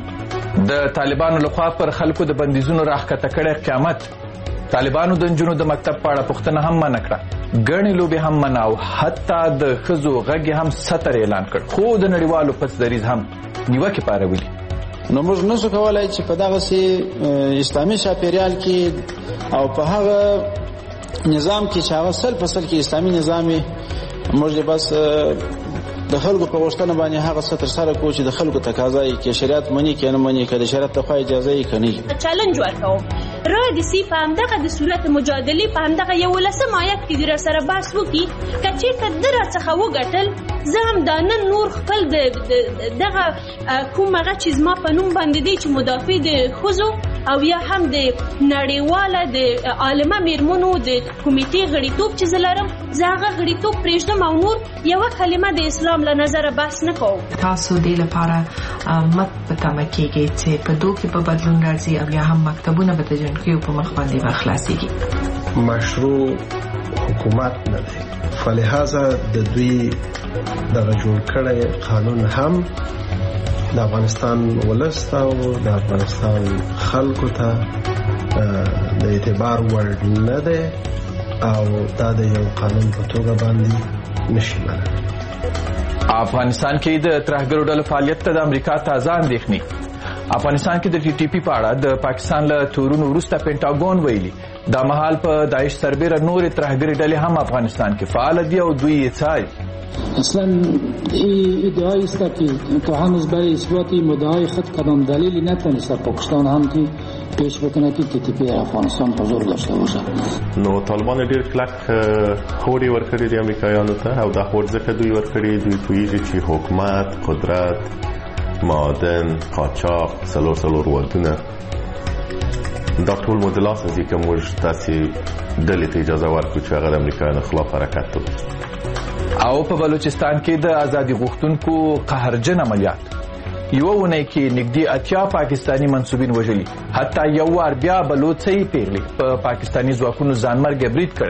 د طالبانو لخوا پر خلکو د بندیزونو راښکته کړی قیامت. طالبانو د نجونو د مکتب په اړه پوښتنه هم منع کړه، ګڼې لوبې هم منع او حتی د ښځو غږ هم ستر اعلان کړ، خو د نړیوالو پس دریځ هم نیوکې پارولي. نو موږ نشو کولای چې په دغسې اسلامي چاپېریال کې او په هغه نظام کې چې هغه 100% کې اسلامي نظام وي، موږ بس د خلکو په غوښتنه باندې هغه څه ترسره کوو چې د خلکو تقاضا یې کې شریعت مني که نه مني، که د شریعت لخوا اجازه یې که نه وي. چلنج ورکوم رادسي په همدغه د صورت مجادلې په همدغه 11 آیت کې در سره بحث وکړي که چېرته ده راڅخه وګټل، زه هم دا نن نور خپل دغه کوم هغه چې زما په نوم باندې دی چې مدافع د ښځو او یا هم د نړیواله د عالمه میرمنو د کمیټې غړیتوب چې زه لرم، زه هغه غړیتوب پرېږدم او نور یوه کلمه د اسلام له نظره بحث نه کوم. تاسو دې لپاره مت په تمه کېږئ چې په دو کې په بدلون راځي او یا هم مکتبونه به د جنګیو په مخ باندې به خلاصېږي. مشروع حکومت نه دی، فلهذا د دوی دغه جوړ کړی قانون هم د افغانستان ولس ته او د افغانستان خلکو ته د اعتبار وړ نه دی او دا د یو قانون په توګه باندې نشي منل. افغانستان کې د ترهګرو ډلو فعالیت ته د امریکا تازه اندېښنې. افغانستان کې د ټي ټي پی په اړه د پاکستان له تورونو وروسته پینټاګون ویلي دا مهال په داعش سربېره نورې ترهګرې ډلې هم افغانستان کې فعال دي او دوی یې څاري. اصلا این ادعای است که تا هنوز برای اثبات این مدعای خود کدام دلیلی نتوانسته پاکستان هم که پیش بکنه که تی تی پی افغانستان حضور داشته باشه. نو طالبان ډیر کلک هوډي ورکړي دي امریکایانو ته او دا هوډ ځکه دوی ورکړي دوی پوهیږي چې حکومت قدرت معادن قاچاق سلور ودونه دا ټول مدلات دي چې موږ تاسو ډلې ته اجازه ورکړو چې هغه د امریکایانو خلاف حرکت وکړي. او په بلوچستان کې د ازادي غوښتونکو قهرجن عملیات یو ونه کې نږدې 80 پاکستانی منسوبین وژلي حتی یو وار بیا بلوڅي پیغلي په پاکستانی ځواکونو ځانمرګ برید کړي.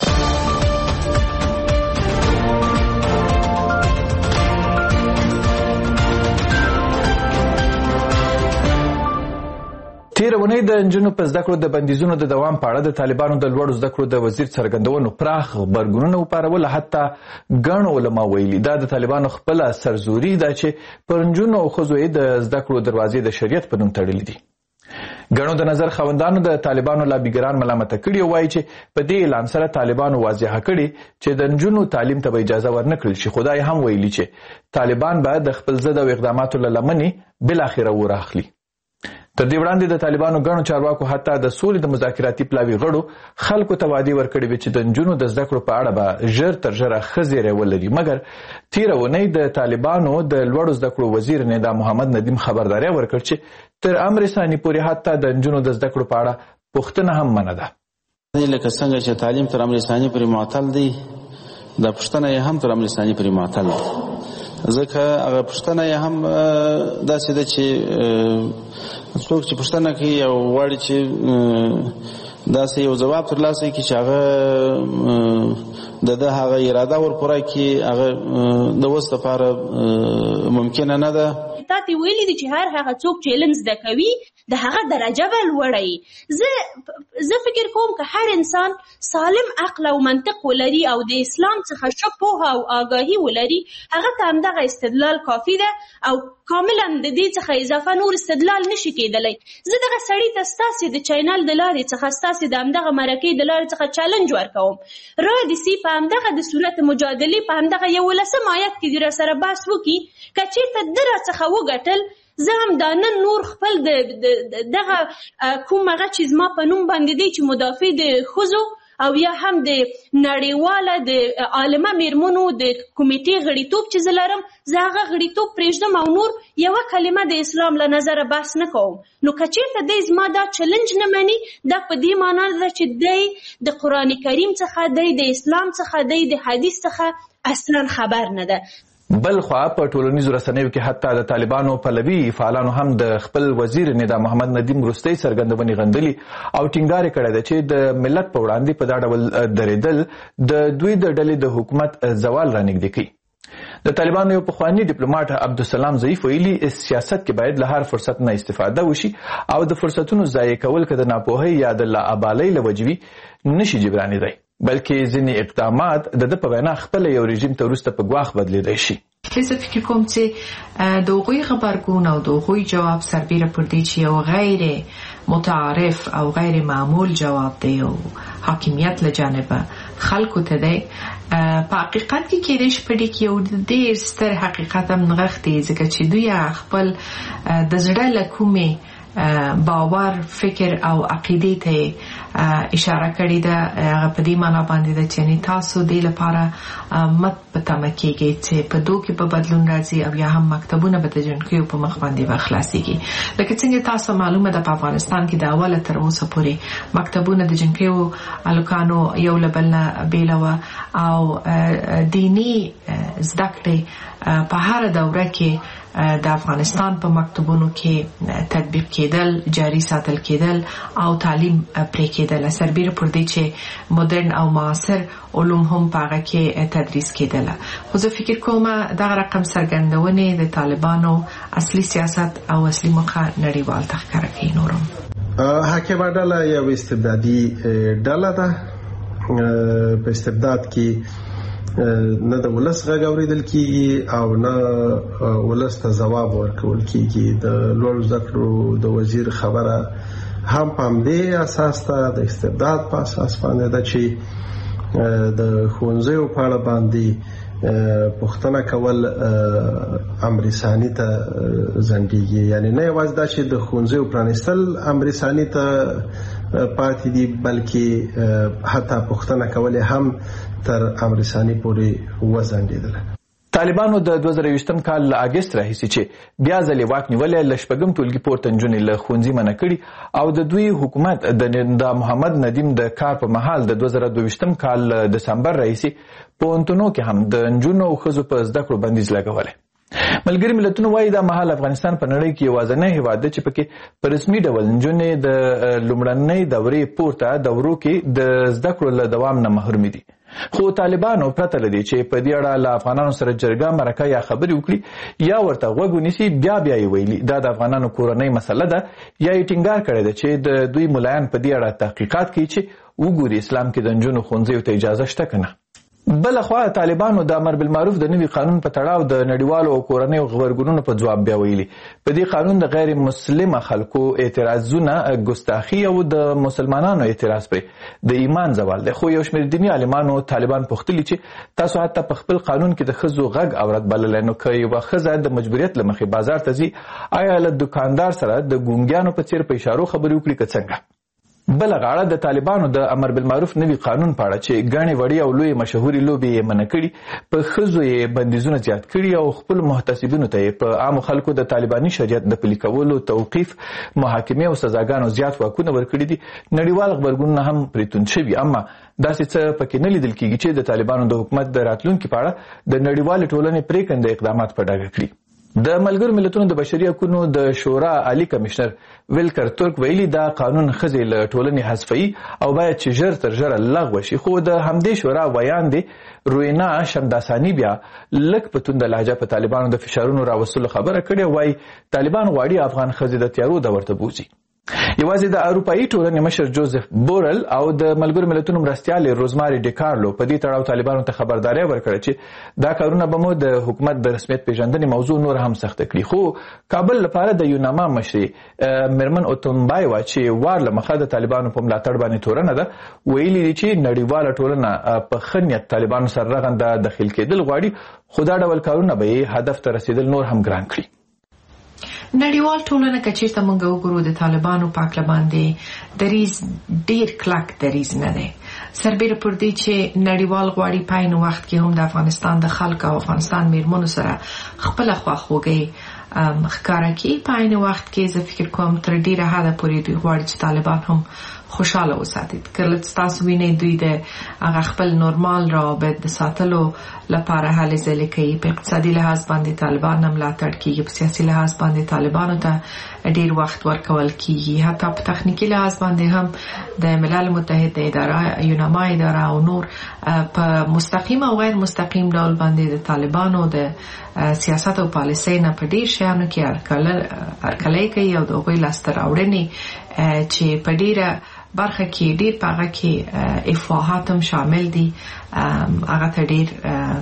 تیرونی د نجونو په زده کړو د بندیزونو د دوام په اړه د طالبانو د لوړو زده کړو د وزیر څرګندونو پراخ غبرګونونه وپارول. حتی ګڼ علما ویلي دا د طالبانو خپل سرزوري ده چې پر نجونو او ښځو د زده کړو دروازې د شریعت په نوم تړلې دي. ګڼو د نظر خوندانو د طالبانو لابیګران ملامت کړي او وایي چې په دې اعلان سره طالبانو واضح کړي چې د نجونو تعلیم ته اجازه ورنکړل شي. خدای هم ویلي چې طالبان باید د خپل ضد او اقداماتو له لمنې بالاخره وراخلي. تر دې وړاندې د طالبانو ګڼو چارواکو حتی د سولې د مذاکراتي پلاوي غړو خلکو ته وعده ورکړې وه چې د نجونو د زده کړو په اړه به ژر تر ژره ښه زیری ولري. مګر تېره اونۍ د طالبانو د لوړو زده کړو وزیر ندا محمد ندیم خبرداری ورکړ چې تر امر ثاني پورې حتی د نجونو د زده کړو په اړه پوښتنه هم منع ده. لکه څنګه چې تعلیم تر امر ثاني پورې معطل دی دا پوښتنه یې هم تر امر ثاني پورې معطل ده. ځکه هغه پوښتنه یې هم داسې ده چې څوک چې پوښتنه کوي او غواړي چې داسې یو ځواب ترلاسه کړي چې هغه د هغه اراده ورپوره کړي هغه د اوس لپاره ممکنه نه ده. تاسو ویلي دي چې هر هغه څوک چې علم زده کوي د هغه درجه به لوړه وي. زه فکر کوم که هر انسان سالم عقل او منطق ولري او د اسلام څخه ښه پوهه او آګاهي ولري هغه ته همدغه استدلال کافي ده او کاملا د دې څخه اضافه نور استدلال نشي کېدلی. زه دغه سړي ته ستاسې د چینل د لارې څخه ستاسې د همدغه مرکې د لارې څخه چالنج ورکوم. رادیسي په همدغه د صورت مجادلې په همدغه 11 آیت کې د راسره بحث وکړي که چېرته ده راڅخه وګټل زه هم دا نن نور خپل دغه کوم هغه چې زما په نوم باندې دی چې مدافع د ښځو او یا هم د نړیواله د عالمه میرمنو د کمیټې غړیتوب چې زه لرم زه هغه غړیتوب پرېږدم او نور یوه کلمه د اسلام له نظره بحث نه کوم. نو که چېرته دی زما دا چلنج نه مني دا په دې معنا ده چې دی د قرآن کریم څخه دی د اسلام څخه دی د حدیث څخه اصلا خبر نه ده. بل خوا په ټولنیزو رسنیو کې حتی د طالبانو پلوي فعالانو هم د خپل وزیر ندا محمد ندیم وروستۍ څرګندونې غندلي او ټینګار کړی ده چې د ملت په وړاندې په دا ډول درېدل د دوی د ډلې د حکومت زوال رانږدې کوي. د طالبانو یو پخوانی ډیپلوماټ عبدالسلام ضعیف ویلي سیاست کې باید له هر فرصت نه استفاده وشي او د فرصتونو ضایع کول که د ناپوهۍ یا د لاابالۍ له وجې وي نشي جبرانېدی بلکې ځینې اقدامات د په وینا خپل یو رژیم ته وروسته په ګواښ بدلیدای شي. زه فکر کوم چې د هغوی غبرګون او د هغوی جواب سربیره پر دې چې یو غیر متعارف او غیر معمول جواب دی او حاکمیت له جانبه خلکو ته دی په حقیقت کې کېدای شي په دې کې یو ډېر ستر حقیقت هم نغښتی ځکه چې دوی خپل د زړه له کومې باور فکر او عقیدې ته اشاره کړې ده هغه په دې معنا باندې ده چې تاسو دې لپاره مت په تمه کېږئ چې په دوی کې په بدلون راځي او یا هم مکتبونه به د جنکیو په مخ باندې خلاصېږي. لکه څنګه تاسو معلومه ده په افغانستان کې د اوله تر اوسه پورې مکتبونه د جنکیو الکانو یو له بل نه بیله وه او دیني زده کړې په هر دوره کې د افغانستان په مکتبونو کې تطبیق کېدل جاری ساتل کېدل او تعلیم پرې کېدل سربیره پر دې چې مدرن او معاصر علوم هم په هغه کې تدریس کېدل. خو زه فکر کوم دغه رقم څرګندونې د طالبانو اصلي سیاست او اصلي موخه نړیوال ته ښکاره کوي. نورم حاکمه ډله یو استبدادي ډله ده. په استبداد کې نه د ولس غږ اوریدل کیږي او نه ولس ته ځواب ورکول کیږي. د لوړ زده کړو د وزیر خبره هم په همدې اساس ته د استبداد په اساس باندې ده چې د ښوونځیو په اړه باندې پوښتنه کول امر ثاني ته ځنډېږي. یعنی نه یوازې دا چې د ښوونځیو پرانیستل امر ثاني ته پاتې دي بلکې حتی پوښتنه کول هم تر امر ثاني پورې وځنډېدل. طالبانو د 2020 کال له اگست راهیسې چې بیا ځلې واک نیولې له شپږم ټولګي پورته نجونې له ښوونځي منع کړي او د دوی حکومت د محمد ندیم د کار په مهال د 2022 کال دسمبر راهیسې پوهنتونو کې هم د نجونو او ښځو په زده کړو بندیز لګولی. ملګري ملتونه وایي دا مهال افغانستان په نړۍ کې یوازینی هیواد دی چې پکې په رسمي ډول نجونې د لومړنۍ دورې پورته دورو کې د زده کړو له دوام نه محرومې دي. خو طالبانو پرته له دې چې په دې اړه له افغانانو سره جرګه مرکه یا خبرې وکړي یا ورته غوږ ونیسي بیا یې ویلي دا د افغانانو کورنۍ مسله ده یا یې ټینګار کړی ده چې د دوی ملایان په دې اړه تحقیقات کوي چې وګوري اسلام کې د نجونو ښوونځیو ته اجازه شته که نه. بلخوا طالبانو د امر بالمعروف د نوي قانون په تړاو د نړیوالو او کورنیو غبرګونونو په ځواب بیا ویلي په دې قانون د غیر مسلمه خلکو اعتراضونه ګستاخي او د مسلمانانو اعتراض پرې د ایمان زوال دی. خو یو شمېر دیني عالمانو طالبان پوښتلي چې تاسو حتی په خپل قانون کې د ښځو غږ عورت بللی نو که یوه ښځه د مجبوریت له مخې بازار ته ځي آیا له دوکاندار سره د ګونګیانو په څیر په اشارو خبرې وکړي که څنګه؟ بله غاړه د طالبانو د امر بالمعروف نوي قانون په اړه چې ګڼې وړې او لویې مشهورې لوبې یې منع کړي په ښځو یې بندیزونه زیات کړي او خپلو محتسبینو ته یې په عامو خلکو د طالباني شریعت د پلي کولو توقیف محاکمې او سزاګانو زیات واکونه ورکړي دي. نړیوال غبرګونونه هم پرې توند شوي اما داسې څه پکې نه لیدل کېږي چې د طالبانو د حکومت د راتلونکي په اړه د نړیوالې ټولنې پرېکنده اقدامات په ډاګه کړي. د ملګرو ملتونو د بشري حقوقو د شورا عالی کمشنر ویلکر ترک ویلي دا قانون ښځې له ټولنې حذفوي او باید چې ژر تر ژره لغوه شي. خو د همدې شورا ویان دی روینا شمداسانی بیا لږ په تونده لهجه په طالبانو د فشارونو راوستلو خبره کړې وایي طالبان غواړي افغان ښځې د تیارو دور ته بوځي. یوازې د اروپایي ټولنې مشر جوزف بورل او د ملګرو ملتونو مرستیالې روزماري ډیکارلو په دې تړاو طالبانو ته خبرداری ورکړه چې دا کارونه به مو د حکومت د رسمیت پیژندنې موضوع نور هم سخته کړي. خو کابل لپاره د یوناما مشرې میرمن اوتونبایوا چې وار له مخه د طالبانو په ملاتړ باندې تورنه ده ویلي دي چې نړیواله ټولنه په ښه نیت طالبانو سره رغنده دخیل کېدل غواړي خو دا ډول کارونه به یې هدف ته رسیدل نور هم ګران کړي. نړیوال ټولنه که چیرته موږ وګورو د طالبانو په هکله باندې دریځ ډیر کلک دریځ نه دی سربیره پر دې چې نړیوال غواړي په عین وخت کې هم د افغانستان د خلکو او افغانستان میرمنو سره خپله خواخوږي ښکاره کړي. په عین وخت کې زه فکر کوم تر ډیره حده پورې دوی غواړي چې طالبان هم خوشحاله وساتي. کله چې تاسو وینئ دوی د هغه خپل نورمال روابط د ساتلو لپاره هلې ځلې کوي. په اقتصادي لحاظ باندې طالبان هم ملاتړ کیږي په سیاسي لحاظ باندې طالبانو ته ډیر وخت ورکول کیږي حتی په تخنیکي لحاظ باندې هم د ملل متحد اداره یوناما اداره او نور په مستقیم او غیر مستقیم ډول باندې د طالبانو د سیاست او پالیسۍ نه په ډیر شیانو کې هرکلی کوي او د هغوی لاسته راوړنې چې په ډیره برخه کې ډیر په هغه کې افواهات هم شامل دي هغه ته ډیر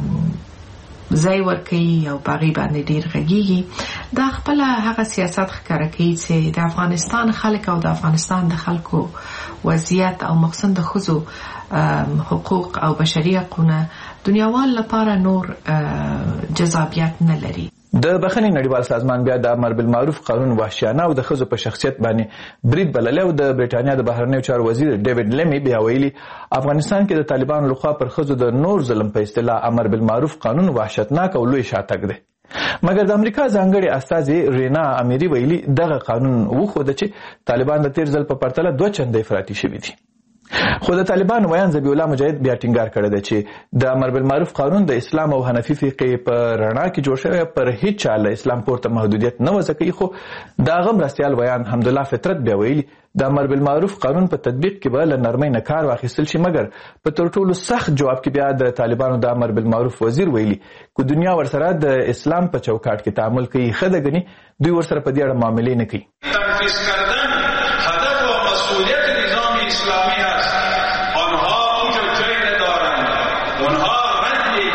ځای ورکوي او په هغې باندې ډیر غږیږي. دا خپله هغه سیاست ښکاره کوي چې د افغانستان خلک او د افغانستان د خلکو وضعیت او مخصوصا د ښځو حقوق او بشري حقونه دنیاوال لپاره نور جذابیت نه لري. د بخښنې نړیوال سازمان بیا د امر بالمعروف قانون وحشیانه او د ښځو په شخصیت باندې برید بللی او د برېټانیا د بهرنیو چارو وزیر ډیوډ لیمي بیا ویلي افغانستان کې د طالبانو لخوا پر ښځو د نور ظلم په اصطلاح امر بالمعروف قانون وحشتناک او لوی شاتګ دی. مګر د امریکا ځانګړې استازې رینا امیري ویلي دغه قانون وښوده چې طالبان د تیر ځل په پرتله 2 چنده افراطي شوي دي. خو د طالبان ویان ذبیح الله مجاهد بیا ټینګار کړی دی چې د امر بالمعروف قانون د اسلام او حنفي فقهې په رڼا کې جوړ شوی پر هیڅ چا له اسلام پورته محدودیت نه وضع کوي. خو د هغه مرستیال ویان حمدالله فطرت بیا ویلي د امر بالمعروف قانون په تطبیق کې به له نرمۍ نه کار واخیستل شي مګر په تر ټولو سخت جواب کې بیا د طالبانو د امر بالمعروف وزیر ویلي که دنیا ورسره د اسلام په چوکاټ کې تعامل کوي ښه ده ګڼي دوی ورسره په دې اړه معاملې نه کوي. تنفیذ کردن هدف و مسئولیت نظام اسلامی است. آنها وجود ندارند. آنها رد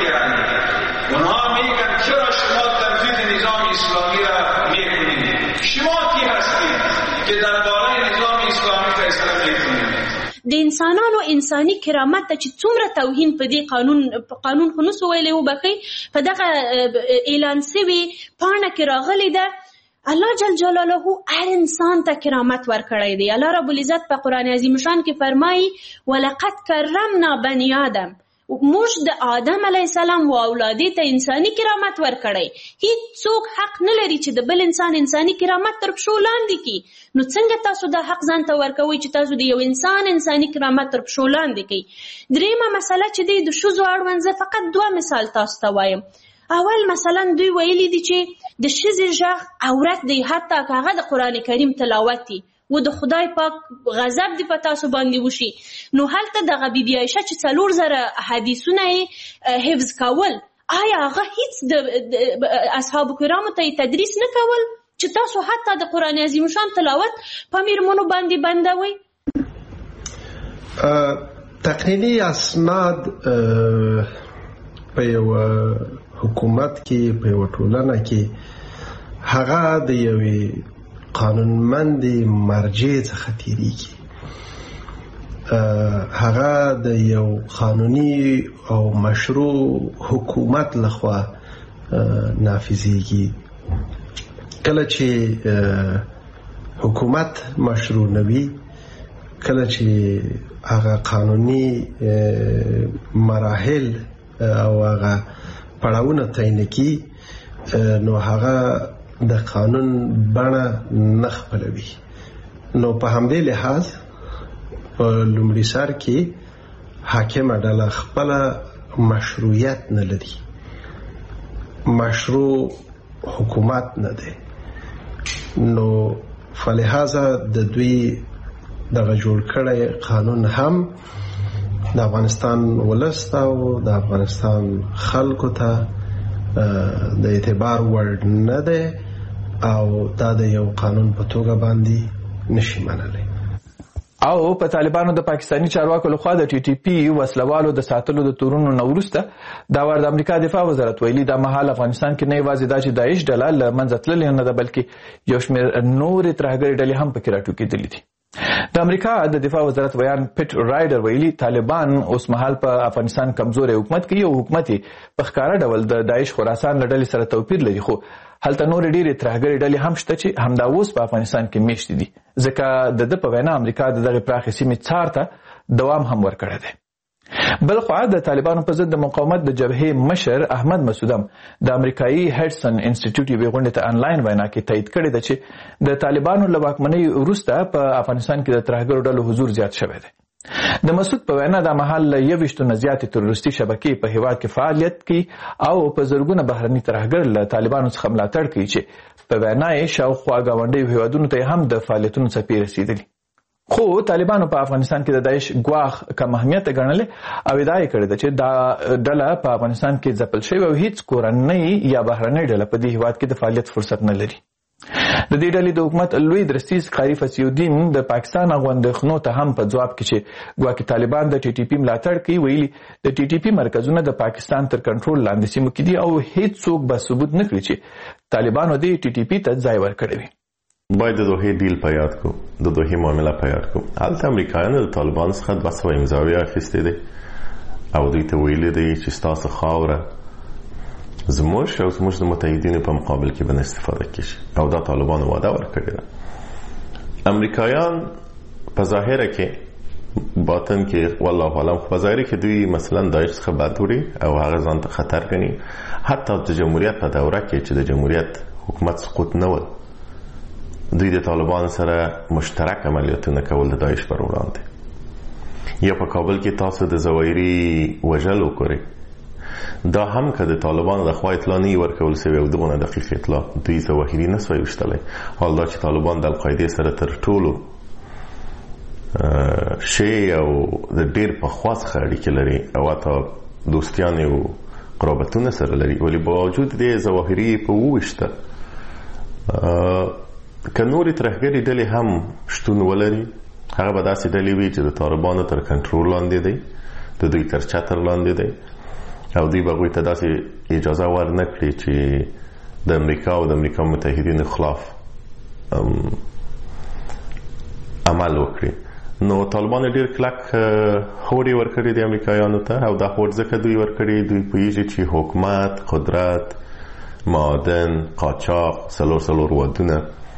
د انسانانو انساني کرامت ته چې څومره توهین په دې قانون خو نسو ویلی وبخئ په دغه اعلان سوي پاڼه کې راغلی ده الله جل جلاله هر انسان ته کرامت ورکړی دی. الله رب العزت په قرآن عظیم شان کې فرمایي ولقد کرمنا بني آدم، موږ د آدم علیه السلام و اولادې ته انساني کرامت ورکړی. هیڅ څوک حق نه لري چې د بل انسان انساني کرامت تر پښو لاندې کړي. نو څنګه تاسو دا حق ځان ته ورکوئ چې تاسو د یو انسان انساني کرامت تر پښو لاندې کړئ؟ دریمه مسله چې دی د ښځو اړوند زه فقط 2 مثال تاسو ته وایم. اول مثلا دوی ویلي دي چې د ښځې غږ عورت دی، حتی که هغه د قرآن کریم تلاوت دی و د خدای پاک غضب دی په تاسو باندې وشي. نو هلته دغه بیبي عایشه چې 4,000 حدیثونه یې حفظ کول، آیا هغه هیڅ د اصحابو کرامو ته تدریس نه کول چې تاسو حتی د قرآن عظیم شان تلاوت په میرمنو باندې بندوئ؟ تقنینی اسناد په یو حکومت کې په یو ټولنه کې هغه د یوې قانونمندې مرجع څخه تیریږي، هغه د یو قانوني او مشروع حکومت لخوا نافذیږي. کله چې حکومت مشروع نوي، کله چې هغه قانوني مراحل او هغه پړاوونه تعیین کی، نو هغه د قانون بڼه نه خپلوي. نو په همدې لحاظ په لومړي سر کې حاکمه ډله خپل مشروعیت نه لري، مشروع حکومت نه دی. نو فلهذا د دوی دغه جوړ کړی قانون هم د افغانستان ولس ته او د افغانستان خلکو ته د اعتبار وړ نه دی او دا د یو قانون په توګه باندې نشي منلی. او په طالبانو د پاکستاني چارواکو لخوا د ټي ټي پی وسلوالو د ساتلو د تورونو نه وروسته دا ور د امریکا دفاع وزارت ویلي دا مهال افغانستان کې نه یوازې دا چې داعش ډله له منځه تللې نه ده، بلکې یو شمېر نورې ترهګرې ډلې هم پکې راټوکېدلې دي. د امریکا د دفاع وزارت ویان پیټ رایډر ویلي طالبان اوس مهال په افغانستان کمزوري حکومت کوي او حکومت په ښکاره ډول د داعش خراسان له ډلې سره توپیر لري، خو هلته نورې ډېرې ترهګرې ډلې هم شته چې همدا اوس په افغانستان کې میشتې دي، ځکه د ده په وینا امریکا د دغې پراخې سیمې څار ته دوام هم ورکړی دی. بل خوا د طالبانو په ضد د مقاومت د جبهې مشر احمد مسعودم د امریکایي هډسن انسټیټیوټ یوې غونډې ته آنلاین وینا کې تایید کړې ده چې د طالبانو له واکمنۍ وروسته په افغانستان کې د ترهګرو ډلو حضور زیات شوی دی. د مسعود په وینا دا مهال له 21 نه زیاتې تروریستي شبکې په هیواد کې فعالیت کوي او په زرګونه بهرني ترهګر له طالبانو څخه ملاتړ کوي چې په وینا یې شاوخوا ګاونډیو هیوادونو ته هم د فعالیتونو څپې رسېدلي. خو طالبانو په افغانستان کې د داعش ګواښ کم اهمیت ګڼلې او ادعا یې کړې ده چې دا ډله په افغانستان کې ځپل شوې او هیڅ کورنۍ یا بهرنۍ ډله په دې هیواد کې د فعالیت فرصت نه لري. د دې ډلې د حکومت لوی درستیز قاری فصیح د پاکستان غونډخنو ته هم په ځواب کې چې ګواکې طالبان د ټي ټي پی ملاتړ کوي ویلي د ټي ټي پی مرکزونه د پاکستان تر کنټرول لاندې سیمو کې دي او هیڅ څوک به ثبوت نه کړي چې طالبانو د ټي ټي پی ته ځای ورکړی وي. باید د دوحې ډیل په یاد کو، د دوحې معامله په یاد کو. هلته امریکایانو د طالبانو څخه 200 امضاوې اخیستې دي او دوی ته ویلي دي چې ستاسو خاوره زموږ او زموږ د متحدینو په مقابل کې به نه استفاده کیږي او دا طالبانو وعده ورکړې ده. امریکایان په ظاهره کې باطن کې والله اعلم په ظاهره کې دوی مثلا داعش څخه بد وړي او هغه ځان ته خطر ګڼي. حتی د جمهوریت په دوره کې چې د جمهوریت حکومت سقوط نه و، دوی د طالبانو سره مشترک عملیاتونه کول د داعش پر وړاندې. یا په کابل کې تاسو د زوایري وژل وکړئ، دا هم که د طالبانو د خوا اطلاع نه ورکول شوې او دغه دقیق اطلاع دوی ظواهري نه سوی وشتلی. حال دا چې طالبان د القاعدې سره تر ټولو شی او د ډېر پخوا څخه اړیکې لري او حتی دوستیانې او قرابتونه سره لري، ولې باوجود دې ظواهري په وویشته که نورې ترهګرې ډلې هم شتون ولري، هغه به داسې ډلې وي چې د طالبانو تر کنټرول لاندې دی، د دوی تر چتر لاندې دی او دوی به هغوی ته داسې اجازه ورنه کړي چې د امریکا او د امریکا متحدینو خلاف عمل وکړي. نو طالبان ډیر کلک هوډي ورکړي د امریکایانو ته او دا هوډ ځکه دوی ورکړي دوی پوهیږي چې حکومت قدرت معادن قاچاق سلور ودونه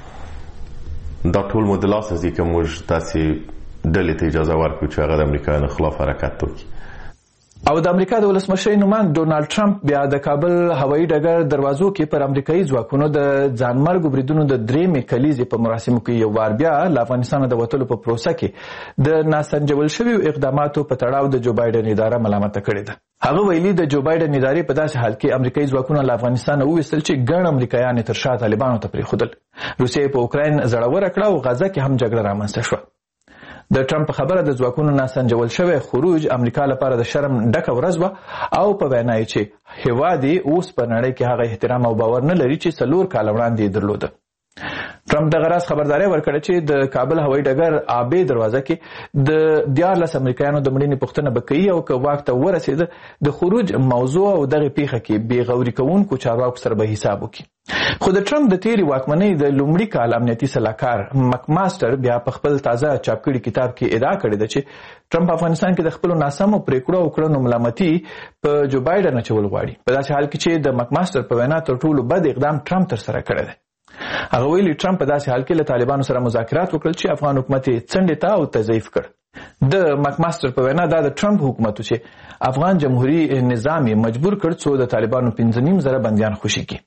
دا ټول مو د لاسه ځي که موږ داسې ډلې ته اجازه ورکړو چې هغه د امریکایانو خلاف حرکت وکړي. او د امریکا د ولسمشر نوماند ډونالد ټرمپ بیا د کابل هوایي ډګر دروازو کې پر امریکایي ځواکونو د ځانمرګ بریدونو د درېمې کلیزې په مراسمو کې یو وار بیا له افغانستانه د وتلو په پروسه کې د ناسنجول شویو اقداماتو په تړاو د جو بایډن اداره ملامته کړې ده. هغه ویلي د جو بایډن ادارې په داسې حال کې امریکایي ځواکونه له افغانستانه وویستل چې ګڼ امریکایان تر شا طالبانو ته پرېښودل. روسیې په اوکراین زړوره کړه او غزه کې هم جګړه رامنځته شوه. د ټرمپ خبره د ځواکونو ناسنجول شوی خروج امریکا لپاره د شرم ډکه ورځ وه او په وینا یې چې هېواد یې اوس په نړۍ کې هغه احترام او باور نه لري چې 4 کاله وړاندې یې درلوده. ټرمپ دغه راز خبرداری ورکړه چې د کابل هوایي ډګر آبی دروازه کې د 14 امریکایانو د مړینې پوښتنه به کوي او که واک ته ورسېده د خروج موضوع او دغه پیښه کې بې غوري کوونکو چارواکو سره به حساب وکړي. خو د ټرمپ د تیرې واکمنۍ د لومړي کال امنیتي سلاکار مکماستر بیا په خپل تازه چاپ کړي کتاب کې ادعا کړې ده چې ټرمپ افغانستان کې د خپلو ناسمو پریکړو او کړنو ملامتي په جو بایډن اچول غواړي په داسې حال کې چې د مکماستر په وینا تر ټولو بد اقدام ټرمپ ترسره کړی دی. هغه ویلي ټرمپ په داسې حال کې له طالبانو سره مذاکرات وکړل چې افغان حکومت یې څنډې ته او تضعیف کړ. د مکماستر په وینا دا د ټرمپ حکومت چې افغان جمهوریت نظام یې مجبور کړ څو د طالبانو 15.5 بندیان خوشي کړي.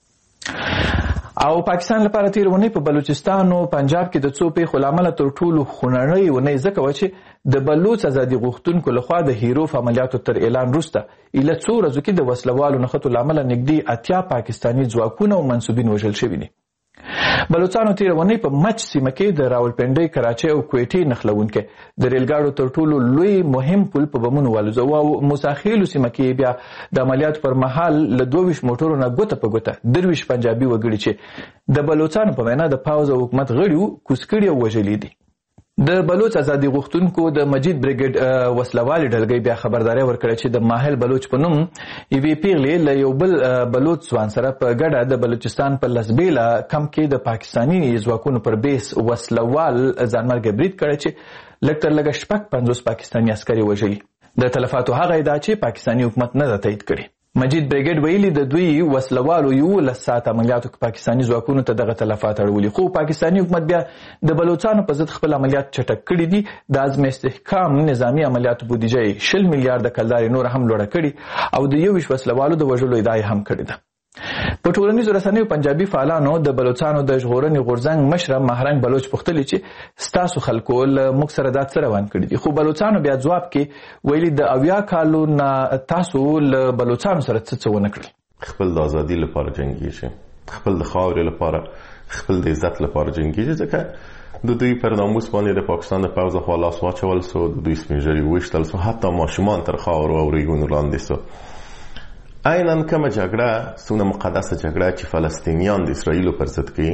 او پاکستان لپاره تیر ونی په بلوچستان او پنجاب کې د څو پیښو لامل تر ټولو خونړۍ ونی ځکه و چې د بلوچ ازادي غوښتونکو لخوا د هیروف عملیاتو تر اعلان وروسته اله څو ورځو کې د وسلوالو نښتو لامل نږدې 80 پاکستاني ځواکونه او منسوبین وژل شوي دي. بلوچستان تیر ونی په مچ سیمه کې د راولپنډۍ کراچۍ او کویټې نښلونکي د ریلګاډو تر ټولو لوی مهم پل په بمونو والوزو او موساخیلو سیمه کې بیا د عملیاتو پر مهال له 22 موټرو نه ګوته په ګوته 23 پنجابي وګړي چې د بلوچستان په وینا د پاوز او حکومت غړي کوس کړي او وژلي دي. د بلوچ ازادي غوښتونکو د مجید بریګیډ وسلوالي ډلګۍ بیا خبرداري ورکړه چې د ماهل بلوچ په نوم ایوی پیغلې له یو بل بلوچ ځوان سره په ګډه د بلوچستان په لسبیلا کم کې د پاکستاني ځواکونو پر بیس وسلوال ځانمرګ برید کړی چې لږ تر لږه 50 پاکستاني عسکري وژلي. د تلفاتو هغه ادعا چې پاکستاني حکومت نه ده تایید کړې. مجید بریګیډ ویلي د دوی وسلوالو 11 ساعت عملیاتو کې پاکستاني ځواکونو ته دغه تلفات اړولي خو پاکستاني حکومت بیا د بلوچستان په ضد خپل عملیات چټک کړي دي. د عزم استحکام نظامی عملیاتو بودیجه 20 میلیارډ کلدار نور هم لوړه کړي او د 21 وسلوالو د وژلو ادعا هم کړې ده. په ټولنیزو رسنیو پنجابي فعالانو د بلوچستان د ژغورنې غورځنګ مشر مهرنګ بلوچ پوښتلي چې ستاسو خلکو له موږ سره دا څه روان کړي دي خو بلوچستان بیا ځواب کې ویلي د 80 کالو نه تاسو له بلوچستان سره څه ونه کړل. خپل د ازادي لپاره جنګیږي خپل د خاورې لپاره خپل د عزت لپاره جنګیږي ځکه د دوی پر ناموس باندې د پاکستان د پوځ خوا لاس واچول سو د دوی سپینږیري وشتل سو حتی ماشومان تر خاورو او ریګونو لاندې سو. عیناً کومه جګړه څومره مقدسه جګړه چې فلسطینیان د اسرائیلو پر ضد کوي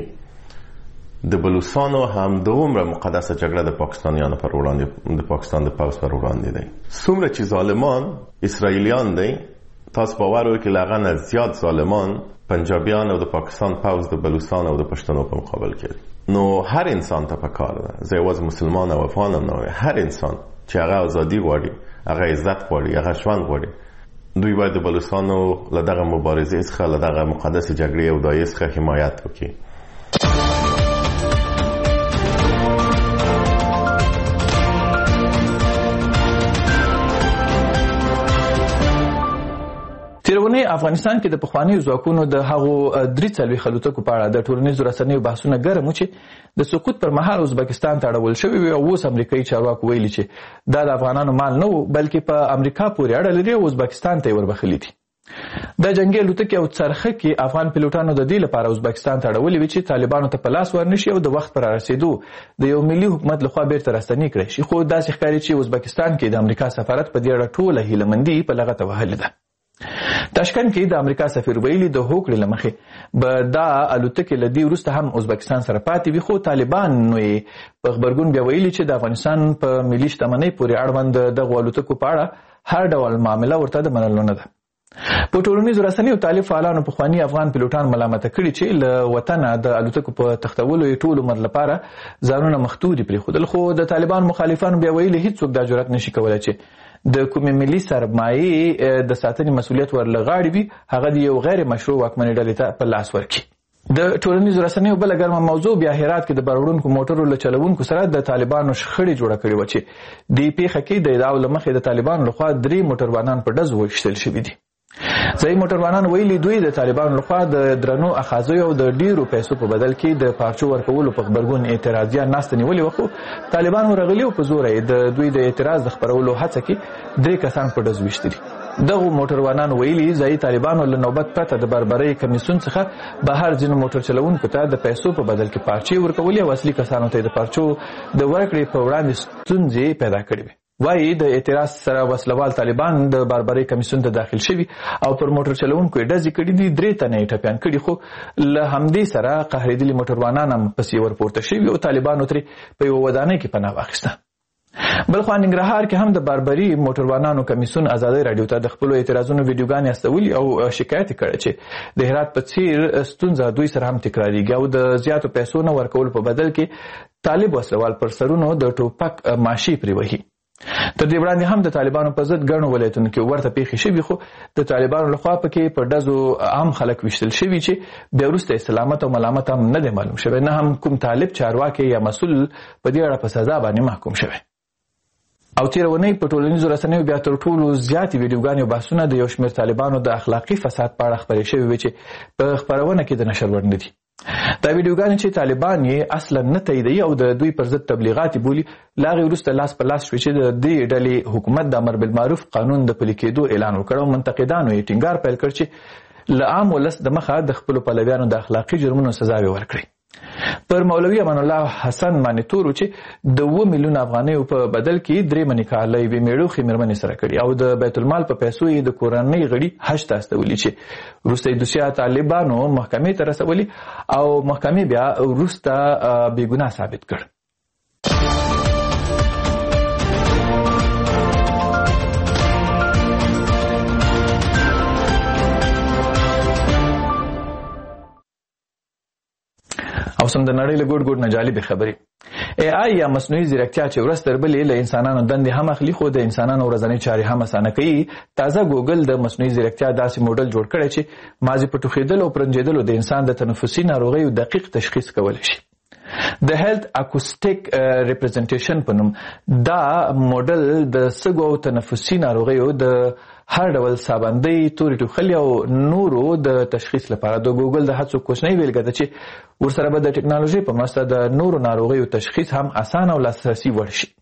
د بلوچستانو هم دومره مقدسه جګړه د پاکستانیانو پر وړاندې د پاکستان د پوځ پر وړاندې دی. څومره چې ظالمان اسرائیلیان دی تاسو باور وکړئ له هغه نه زیات ظالمان پنجابیان او د پاکستان پوځ د بلوچستان او د پښتنو په مقابل کې. نو هر انسان ته پکار ده زه یوازې مسلمان او افغان نه هر انسان چې هغه ازادي غواړي هغه عزت غواړي هغه ژوند غواړي دوی باید د بلوچستانو له دغه مبارزې څخه له دغه مقدسې جګړې او دایې څخه حمایت وکړي. تیرونی افغانستان کې د پخوانیو ځواکونو د هغو 43 الوتکو په اړه د ټولنیزو رسنیو بحثونه ګرم و چې د سقوط پر مهال ازبکستان ته اړول شوي وي او اوس امریکایي چارواکو ویلي چې دا د افغانانو مال نه و بلکې په امریکا پورې اړه لري او ازبکستان ته یې وربخلي دي. د جنگي الوتکې او څرخه کې افغان پیلوټانو د دې لپاره ازبکستان ته اړولې وي چې طالبانو ته په لاس ورنشي او د وخت پر رسیدو د یو ملي حکومت لخوا بیرته راستنې کړي شي خو داسې ښکاري چې ازبکستان کې د امریکا سفارت په دې اړه ټوله هیلهمندي په لغته وهلې ده. تاشکند کې د امریکا سفیر ویلي د هوکړې له مخې به دا الوتکې له دې وروسته هم ازبکستان سره پاتې وي خو طالبان نو یې په غبرګون بیا ویلي چې د افغانستان په ملي شتمنۍ پورې اړوند دغو الوتکو په اړه هر ډول معامله ورته د منلو نه ده. په ټولنیزو رسنیو طالب فعالانو پخواني افغان پیلوټان ملامت کړي چې له وطنه د الوتکو په تختولو یې ټول عمر لپاره ځانونه مختوري پرېښودل، خو د طالبان مخالفانو بیا ویلي هیڅوک دا جرأت نشي کولی چې د کومې ملي سرمایې د ساتنې مسؤلیت ورلغاړي وي هغه د یو غیر مشروع واکمنې ډلې ته په لاس ورکړي. د ټولنیزو رسنیو بله ګرمه موضوع بیا هرات کې د بار موټرو له چلوونکو سره د طالبانو شخړې جوړه کړې وه چې دې پیښه کې د ادعاو له مخې د طالبانو لخوا 3 موټروانان په ډزو وویشتل شوي دي. ځایي موټروانان ویلي دوی د طالبانو لخوا د درنو اخاذیو او د ډیرو پیسو په بدل کې د پارچو ورکولو په غبرګون اعتراضیه ناسته نیولې وه، خو طالبانو رغلي او په زوره یې د دوی د اعتراض د خپرولو هڅه کې 3 کسان په ډز ویشتلي. دغه موټروانان ویلي ځایي طالبانو له نوبت پرته د بربرۍ کمیسیون څخه بهر ځینو موټر چلوونکو ته د پیسو په بدل کې پارچې ورکولې او اصلي کسانو ته د پارچو د ورکړې په وړاندې ستونزې پیدا کړې وې. وایي د اعتراض سره وسلوال طالبان د بربرۍ کمیسیون ته داخل شوي او پر موټر چلوونکو یې ډزې کړي دي، 3 تنه یې ټپیان کړي، خو له همدې سره قهرېدلي موټروانان هم پسې ورپورته شوي او طالبانو ترې په یوه ودانۍ کې پناه واخیسته. بلخوا ننګرهار کې هم د بربري موټروانانو کمیسیون ازادۍ راډیو ته د خپلو اعتراضونو ویډیوګانې استولي او شکایت یې کړی چې د هرات په څیر ستونزه دوی سره هم تکراریږي او د زیاتو پیسو نه ورکولو په بدل کې طالب وسلوال پر سرونو د ټوپک ماشي پرې وهي. تر دې وړاندې هم د طالبانو په ضد ګڼو ولایتونو کې ورته پیښې شوي، خو د طالبانو لخوا پکې په ډزو عام خلک ویشتل شوي چې بیا وروسته سلامت او ملامت هم نه دی معلوم شوی، نه هم کوم طالب چارواکی یا مسؤل په دې اړه په سزا باندې محکوم شوی. او تېره اونۍ په ټولنیزو رسنیو بیا تر ټولو زیاتې ویډیوګانې او بحثونه د یو شمېر طالبانو د اخلاقي فساد په اړه خپرې شوي وې چې په خپرونه کې د نشر وړ نه دي. دا ویډیوګانې چې طالبان یې اصلا نه تاییدوي او د دوی پر ضد تبلیغات بولي، له هغې وروسته لاس په لاس شوې چې د دې ډلې حکومت د امر بالمعروف قانون د پلي کېدو اعلان وکړ او منتقدانو یې ټینګار پیل کړ چې له عام ولس د مخه د خپلو پلویانو د اخلاقي جرمونو سزاوې ورکړي. پر مولوي امان الله حسن باندې تورو چې د 2 میلیون افغانیو په بدل کې 3 نکاح له یوې میړوښې مېرمنې سره کړي او د بیت المال په پیسو یې د کورنۍ غړي حج ته استولي چې وروسته یې دوسیه طالبانو محکمې ته رسولي او محکمې بیا وروسته بېګناه ثابت کړ. او سم د نړۍ له ګوټ ګوټ نه جالبې خبرې. AI یا مصنوعي ځیرکتیا چې ورځ تر بلې له انسانانو دندې هم اخلي خو د انسانانو ورځنۍ چارې هم اسانه کوي. تازه ګوګل د مصنوعي ځیرکتیا داسې موډل جوړ کړی چې مازې په ټوخېدلو او پرنجېدلو د انسان د تنفسي ناروغیو دقیق تشخیص کولی شي. د هیلث اکوسټیک ریپرزنټیشن په نوم دا موډل د سږو او تنفسي ناروغیو د هر ډول سابندۍ، تورې ټوخلي او نورو د تشخیص لپاره د ګوګل د هڅو کوچنۍ بیلګه ده چې ورسره به د ټکنالوژۍ په مرسته د نورو ناروغیو تشخیص هم اسانه او لاسرسي وړ شي.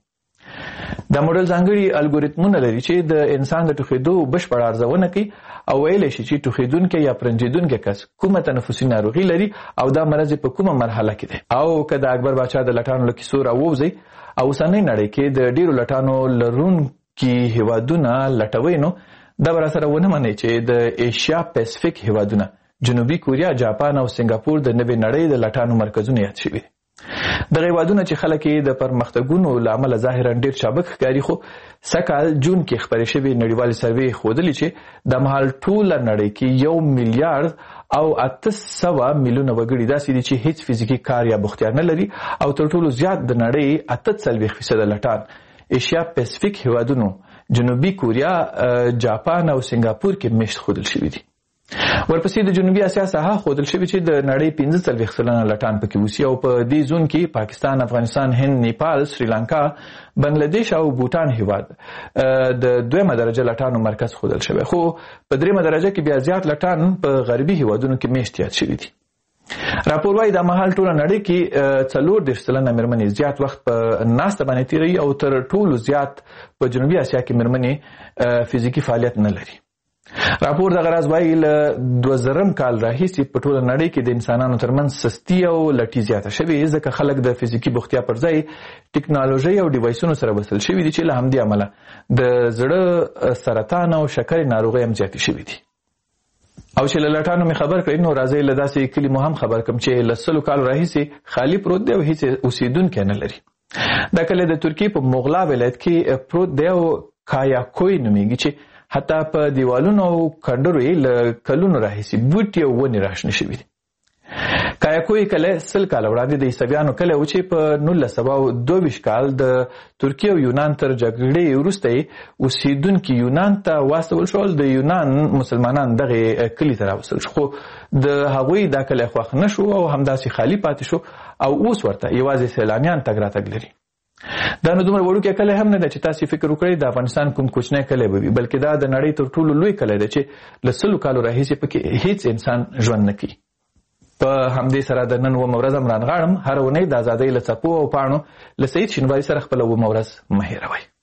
دا موډل ځانګړي الګوریتمونه لري چې د انسان د ټوخېدو بشپړه ارزونه کوي او ویلی شي چې ټوخېدونکی یا پرنجېدونکی کس کومه تنفسي ناروغي لري او دا مرض په کومه مرحله کې دی. او که د اکبر باچا د لټانو له کیسو راووځئ او اوسنۍ نړۍ کې د ډیرو لټانو لرونکي هیوادونه لټوئ نو دا به راسره ونه منئ چې د ایشیا پیسفیک هیوادونه جنوبي کوریا، جاپان او سنګاپور د نوې نړۍ د لټانو مرکزونه یاد شوي دي. دغه هیوادونه چې خلک یې د پرمختګونو له امله ظاهرا ډېر چابک ښکاري، خو سږکال جون کې خپرې شوې نړیوالې سروې ښودلې چې د مهال ټوله نړۍ کې 1 میلیارډ او 800 میلیونه وګړي داسې دي چې هیڅ فزیکي کار یا بوختیا نه لري او تر ټولو زیات د نړۍ 48% لټان ایشیا پیسفیک هیوادونو جنوبي کوریا، جاپان او سنګاپور کې مشت ښودل شوي دي. ورپسې د جنوبي اسیا ساحه ښودل شوي چې د نړۍ 45% لټان پکې اوسي او په دې زون کې پاکستان، افغانستان، هند، نیپال، سریلانکا، بنگلادیش او بوټان هیواد د 2مه درجه لټانو مرکز ښودل شوی، خو په 3مه درجه کې بیا زیات لټان په غربي هیوادونو کې مشت یاد شوي دي. راپور وايي د مهال ټوله نړۍ کې 40% مېرمنې زیات وخت په ناسته باندې تیروي او تر ټولو زیات په جنوبي اسیا کې مېرمنې فزیکي فعالیت نه لري. راپور دغه راز وايي له 2000 کال راهیسې په ټوله نړۍ کې د انسانانو ترمنځ سستي او لټي زیاته شوې، ځکه خلک د فزیکي بوختیا پر ځای ټکنالوژۍ او ډیوایسونو سره وصل شوي دي چې له همدې امله د زړه، سرطان او شکرې ناروغۍ هم زیاتې شوي دي. او چې له لټانو مې خبر کړئ نو راځئ له داسې کلي مو هم خبر کړم چې له 100 کالو راهیسې خالي پروت دی او هیڅ اوسیدونکی نه لري. دا کلی د ترکیې په مغلا ولایت کې پروت دی او کایاکوی نومیږي چې حتی په دیوالونو او کندرو یې له کلونو راهیسې بوټي او ونې راشنه شوي دي. کایاکوی کله 100 کال وړاندې د عیسویانو کله و چې په 1922 کال د ترکیه او یونان تر جګړې وروسته اوسیدونکي یونان ته واستول شول. د یونان مسلمانان دغه کلی ته راوستل شو، خو د هغوی دا کلی خوښ نه شو او همداسې خالی پاتې شو او اوس ورته یوازې سیلانیان تګ راتګ لري. دا نو دومره وړوکی کلی هم نه ده چې تاسې فکر وکړئ د افغانستان کوم کوچنی کلی به وي، بلکې دا د نړۍ تر ټولو لوی کلی ده چې له 100 کالو راهیسې پکې هیڅ انسان ژوند نه کوي. په همدې سره د نن ومه ورځ رانغاړم. هره اونۍ د ازادۍ له څپو او پاڼو له سعید شینواري سره خپله ومه ورځ مه هېروئ.